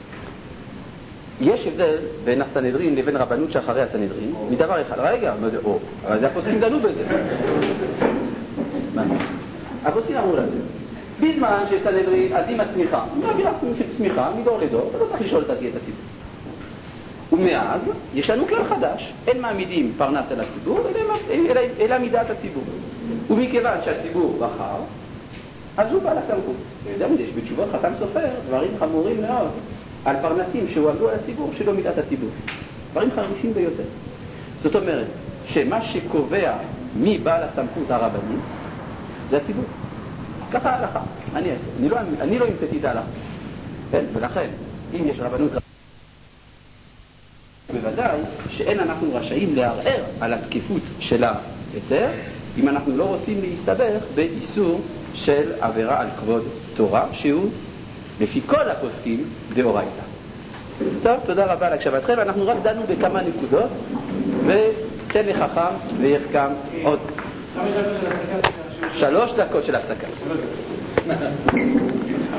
[SPEAKER 1] יש הבדל בין הסנהדרין לבין רבנות שאחרי הסנהדרין, מדבר אחד. רגע, אבל זה הפוסקים דנו בזה. הפוסקים אמרו לזה. בזמן שסנהדרין, אז עם הסמיכה, מעבירה סמיכה מדור לדור, אתה לא צריך לשאול את הציבור. ומאז יש לנו כלל חדש, אין מעמידים פרנס על הציבור, אלא מדעת הציבור. ומכיוון שהציבור בחר, אז הוא בעל הסמכות. ויודע מזה, שבתשובות חתם סופר דברים חמורים מאוד על פרנסים שהועברו על הציבור שלא מדעת הציבור. דברים חריפים ביותר. זאת אומרת, שמה שקובע מי בעל הסמכות הרבנית זה הציבור. ככה ההלכה. אני לא המצאתי את ההלכה. כן? ולכן, אם יש רבנות בוודאי שאין אנחנו רשאים לערער על התקפות של ההיתר, אם אנחנו לא רוצים להסתבך באיסור של עבירה על כבוד תורה, שהוא לפי כל הפוסקים דאורייתא. טוב, תודה רבה על הקשבתכם. אנחנו רק דנו בכמה נקודות, ותן לחכם ויחכם עוד 3 דקות של הפסקה.